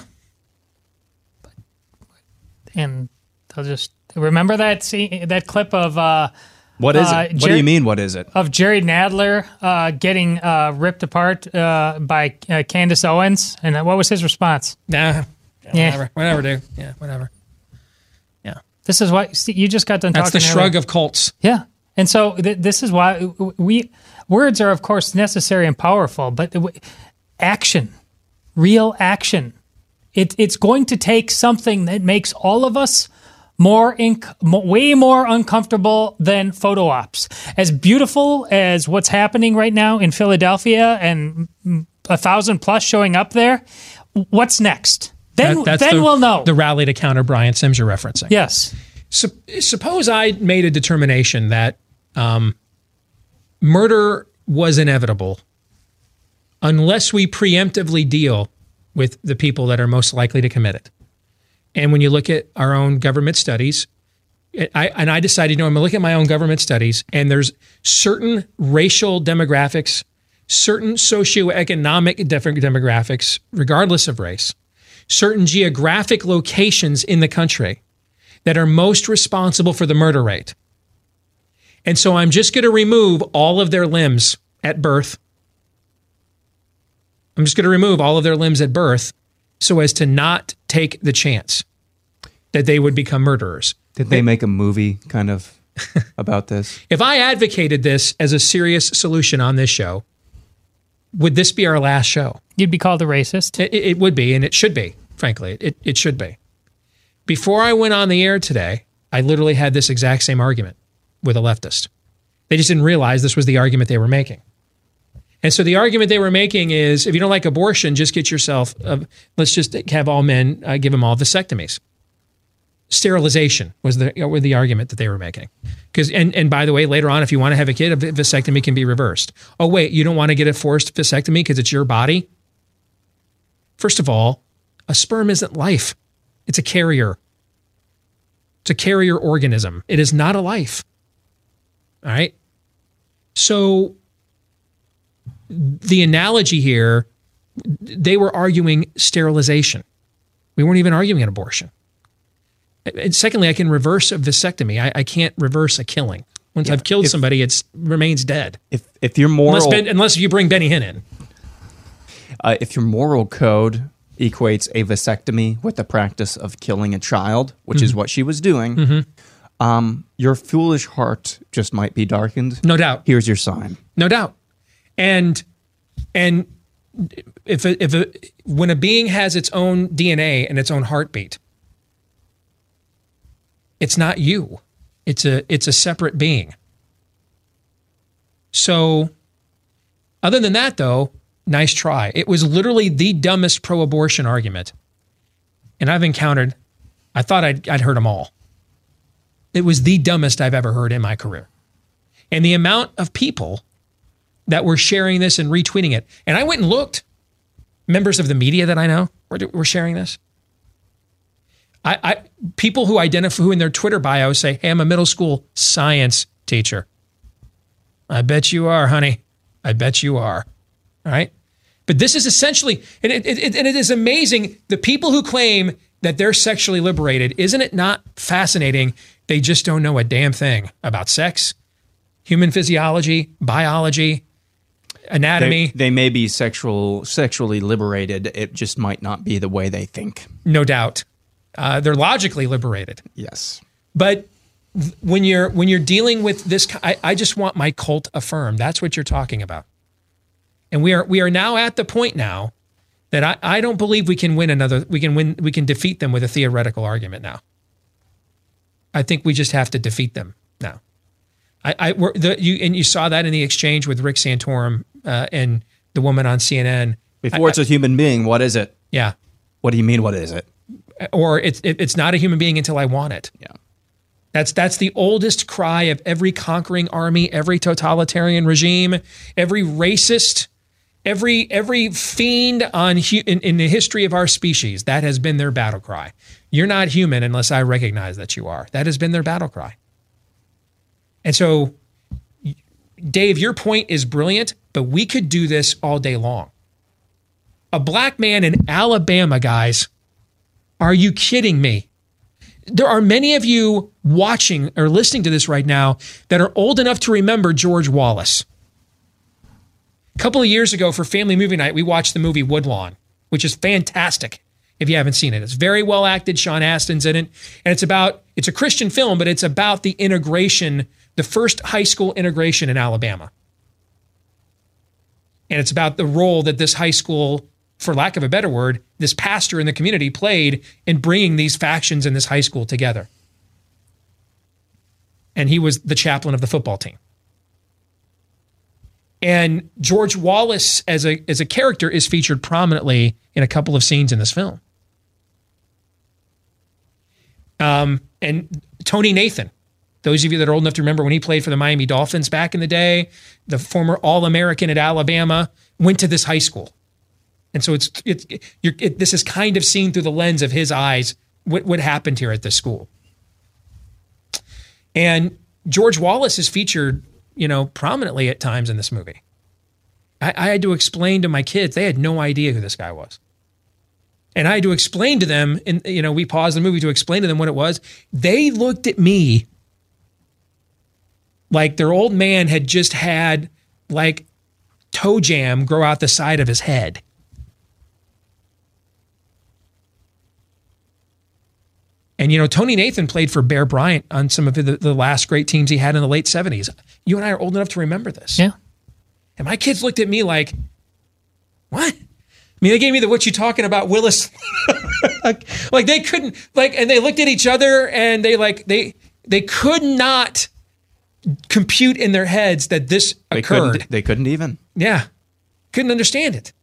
And they'll just remember that clip of what is it? What do you mean? What is it? Of Jerry Nadler getting ripped apart by Candace Owens, and what was his response? Nah. Yeah. Whatever, dude. Yeah, whatever. Yeah. This is why you just got done talking. That's the shrug of cults. Yeah. And so this is why words are, of course, necessary and powerful, but action, real action. It's going to take something that makes all of us way more uncomfortable than photo ops. As beautiful as what's happening right now in Philadelphia and 1,000 plus showing up there, what's next? Then we'll know. The rally to counter Brian Sims you're referencing. Yes. Suppose I made a determination that murder was inevitable unless we preemptively deal with the people that are most likely to commit it. And when you look at our own government studies, I decided, I'm going to look at my own government studies, and there's certain racial demographics, certain socioeconomic demographics, regardless of race, certain geographic locations in the country that are most responsible for the murder rate. And so I'm just going to remove all of their limbs at birth. I'm just going to remove all of their limbs at birth so as to not take the chance that they would become murderers. Did they make a movie kind of about this? If I advocated this as a serious solution on this show, would this be our last show? You'd be called a racist. It would be, and it should be, frankly. It should be. Before I went on the air today, I literally had this exact same argument with a leftist. They just didn't realize this was the argument they were making. And so the argument they were making is, if you don't like abortion, just get yourself, let's just have all men, give them all vasectomies. Sterilization was the argument that they were making. Because and by the way, later on, if you want to have a kid, a vasectomy can be reversed. Oh, wait, you don't want to get a forced vasectomy because it's your body? First of all, a sperm isn't life. It's a carrier. It's a carrier organism. It is not a life. All right? So the analogy here, they were arguing sterilization. We weren't even arguing an abortion. And secondly, I can reverse a vasectomy. I can't reverse a killing. Once I've killed somebody, it remains dead. If your moral... Unless you bring Benny Hinn in. If your moral code equates a vasectomy with the practice of killing a child, which is what she was doing, your foolish heart just might be darkened. No doubt. Here's your sign. No doubt. And when a being has its own DNA and its own heartbeat, it's not you. It's a separate being. So, other than that, though, nice try. It was literally the dumbest pro-abortion argument, and I've encountered. I thought I'd heard them all. It was the dumbest I've ever heard in my career, and the amount of people that were sharing this and retweeting it. And I went and looked. Members of the media that I know were sharing this. People who who in their Twitter bio say, "Hey, I'm a middle school science teacher." I bet you are, honey. I bet you are. All right. But this is essentially, and it is amazing, the people who claim that they're sexually liberated, isn't it not fascinating? They just don't know a damn thing about sex, human physiology, biology, anatomy. They may be sexually liberated. It just might not be the way they think. No doubt. They're logically liberated. Yes. But when you're dealing with this, I just want my cult affirmed. That's what you're talking about. And we are now at the point now that I don't believe we can defeat them with a theoretical argument now. I think we just have to defeat them now. You saw that in the exchange with Rick Santorum and the woman on CNN. Before it's a human being, what is it? Yeah. What do you mean, what is it? Or it's not a human being until I want it. Yeah. That's the oldest cry of every conquering army, every totalitarian regime, every racist, every fiend in the history of our species. That has been their battle cry. You're not human unless I recognize that you are. That has been their battle cry. And so, Dave, your point is brilliant, but we could do this all day long. A black man in Alabama, guys. Are you kidding me? There are many of you watching or listening to this right now that are old enough to remember George Wallace. A couple of years ago for family movie night, we watched the movie Woodlawn, which is fantastic if you haven't seen it. It's very well acted. Sean Astin's in it. And it's a Christian film, but it's about the integration, the first high school integration in Alabama. And it's about the role that this high school, for lack of a better word, this pastor in the community played in bringing these factions in this high school together. And he was the chaplain of the football team. And George Wallace as a character is featured prominently in a couple of scenes in this film. And Tony Nathan, those of you that are old enough to remember when he played for the Miami Dolphins back in the day, the former All-American at Alabama, went to this high school. And so this is kind of seen through the lens of his eyes, what happened here at this school. And George Wallace is featured, prominently at times in this movie. I had to explain to my kids, they had no idea who this guy was. And I had to explain to them, we paused the movie to explain to them what it was. They looked at me like their old man had just had toe jam grow out the side of his head. And, Tony Nathan played for Bear Bryant on some of the last great teams he had in the late 70s. You and I are old enough to remember this. Yeah. And my kids looked at me like, what? I mean, they gave me the "what you talking about, Willis?" like they couldn't, and they looked at each other and they could not compute in their heads that this occurred. They couldn't even. Yeah. Couldn't understand it.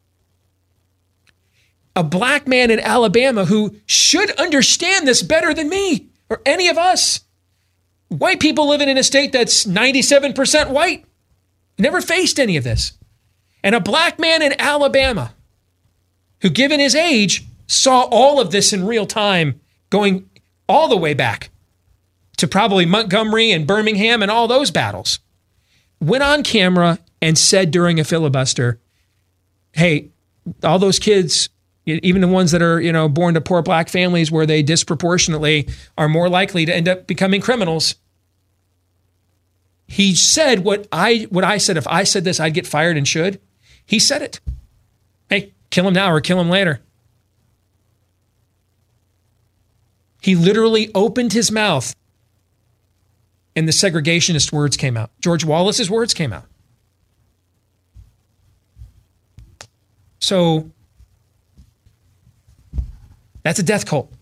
A black man in Alabama who should understand this better than me or any of us. White people living in a state that's 97% white. Never faced any of this. And a black man in Alabama who, given his age, saw all of this in real time, going all the way back to probably Montgomery and Birmingham and all those battles, went on camera and said during a filibuster, hey, all those kids, even the ones that are, born to poor black families where they disproportionately are more likely to end up becoming criminals. He said what I said. If I said this, I'd get fired and should. He said it. Hey, kill him now or kill him later. He literally opened his mouth and the segregationist words came out. George Wallace's words came out. So that's a death cult.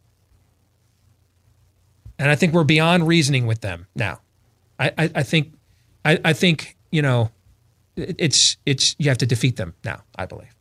And I think we're beyond reasoning with them now. I think it's you have to defeat them now, I believe.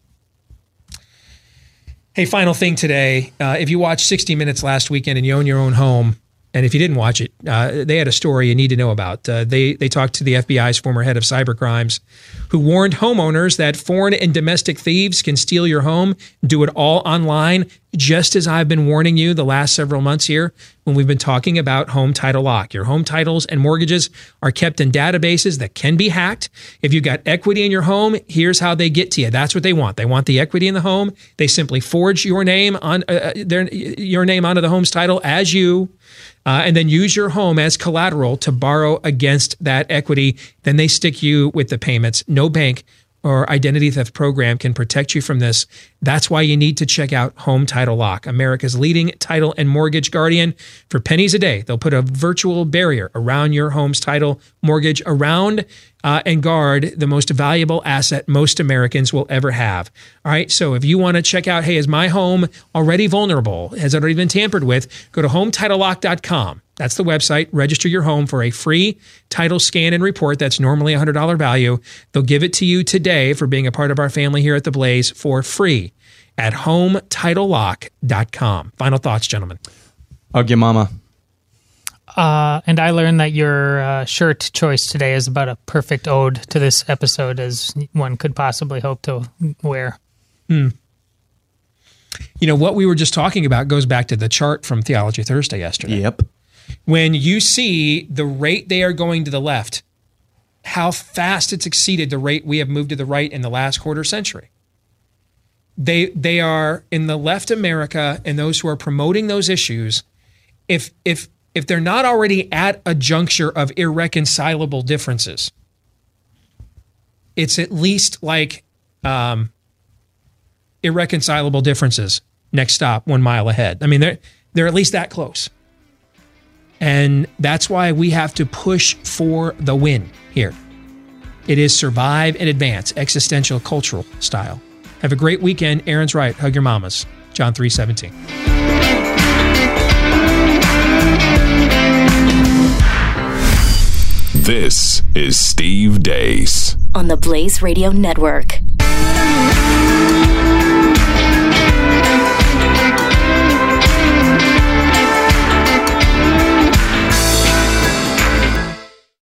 Hey, final thing today. If you watched 60 Minutes last weekend and you own your own home, and if you didn't watch it, they had a story you need to know about. They talked to the FBI's former head of cybercrimes, who warned homeowners that foreign and domestic thieves can steal your home, do it all online, just as I've been warning you the last several months here when we've been talking about Home Title Lock. Your home titles and mortgages are kept in databases that can be hacked. If you've got equity in your home, here's how they get to you. That's what they want. They want the equity in the home. They simply forge your name on your name onto the home's title as you. And then use your home as collateral to borrow against that equity. Then they stick you with the payments. No bank or identity theft program can protect you from this. That's why you need to check out Home Title Lock, America's leading title and mortgage guardian. For pennies a day, they'll put a virtual barrier around your home's title, mortgage, around and guard the most valuable asset most Americans will ever have. All right, so if you want to check out, hey, is my home already vulnerable? Has it already been tampered with? Go to HomeTitleLock.com. That's the website. Register your home for a free title scan and report that's normally a $100 value. They'll give it to you today for being a part of our family here at The Blaze for free at HomeTitleLock.com. Final thoughts, gentlemen. Hug your mama. And I learned that your shirt choice today is about a perfect ode to this episode as one could possibly hope to wear. You know, what we were just talking about goes back to the chart from Theology Thursday yesterday. Yep. When you see the rate they are going to the left, how fast it's exceeded the rate we have moved to the right in the last quarter century. They are in the left America, and those who are promoting those issues, if they're not already at a juncture of irreconcilable differences, it's at least like irreconcilable differences. Next stop, 1 mile ahead. I mean, they're at least that close. And that's why we have to push for the win here. It is survive and advance, existential cultural style. Have a great weekend. Aaron's right. Hug your mamas. John 3:17. This is Steve Deace on the Blaze Radio Network.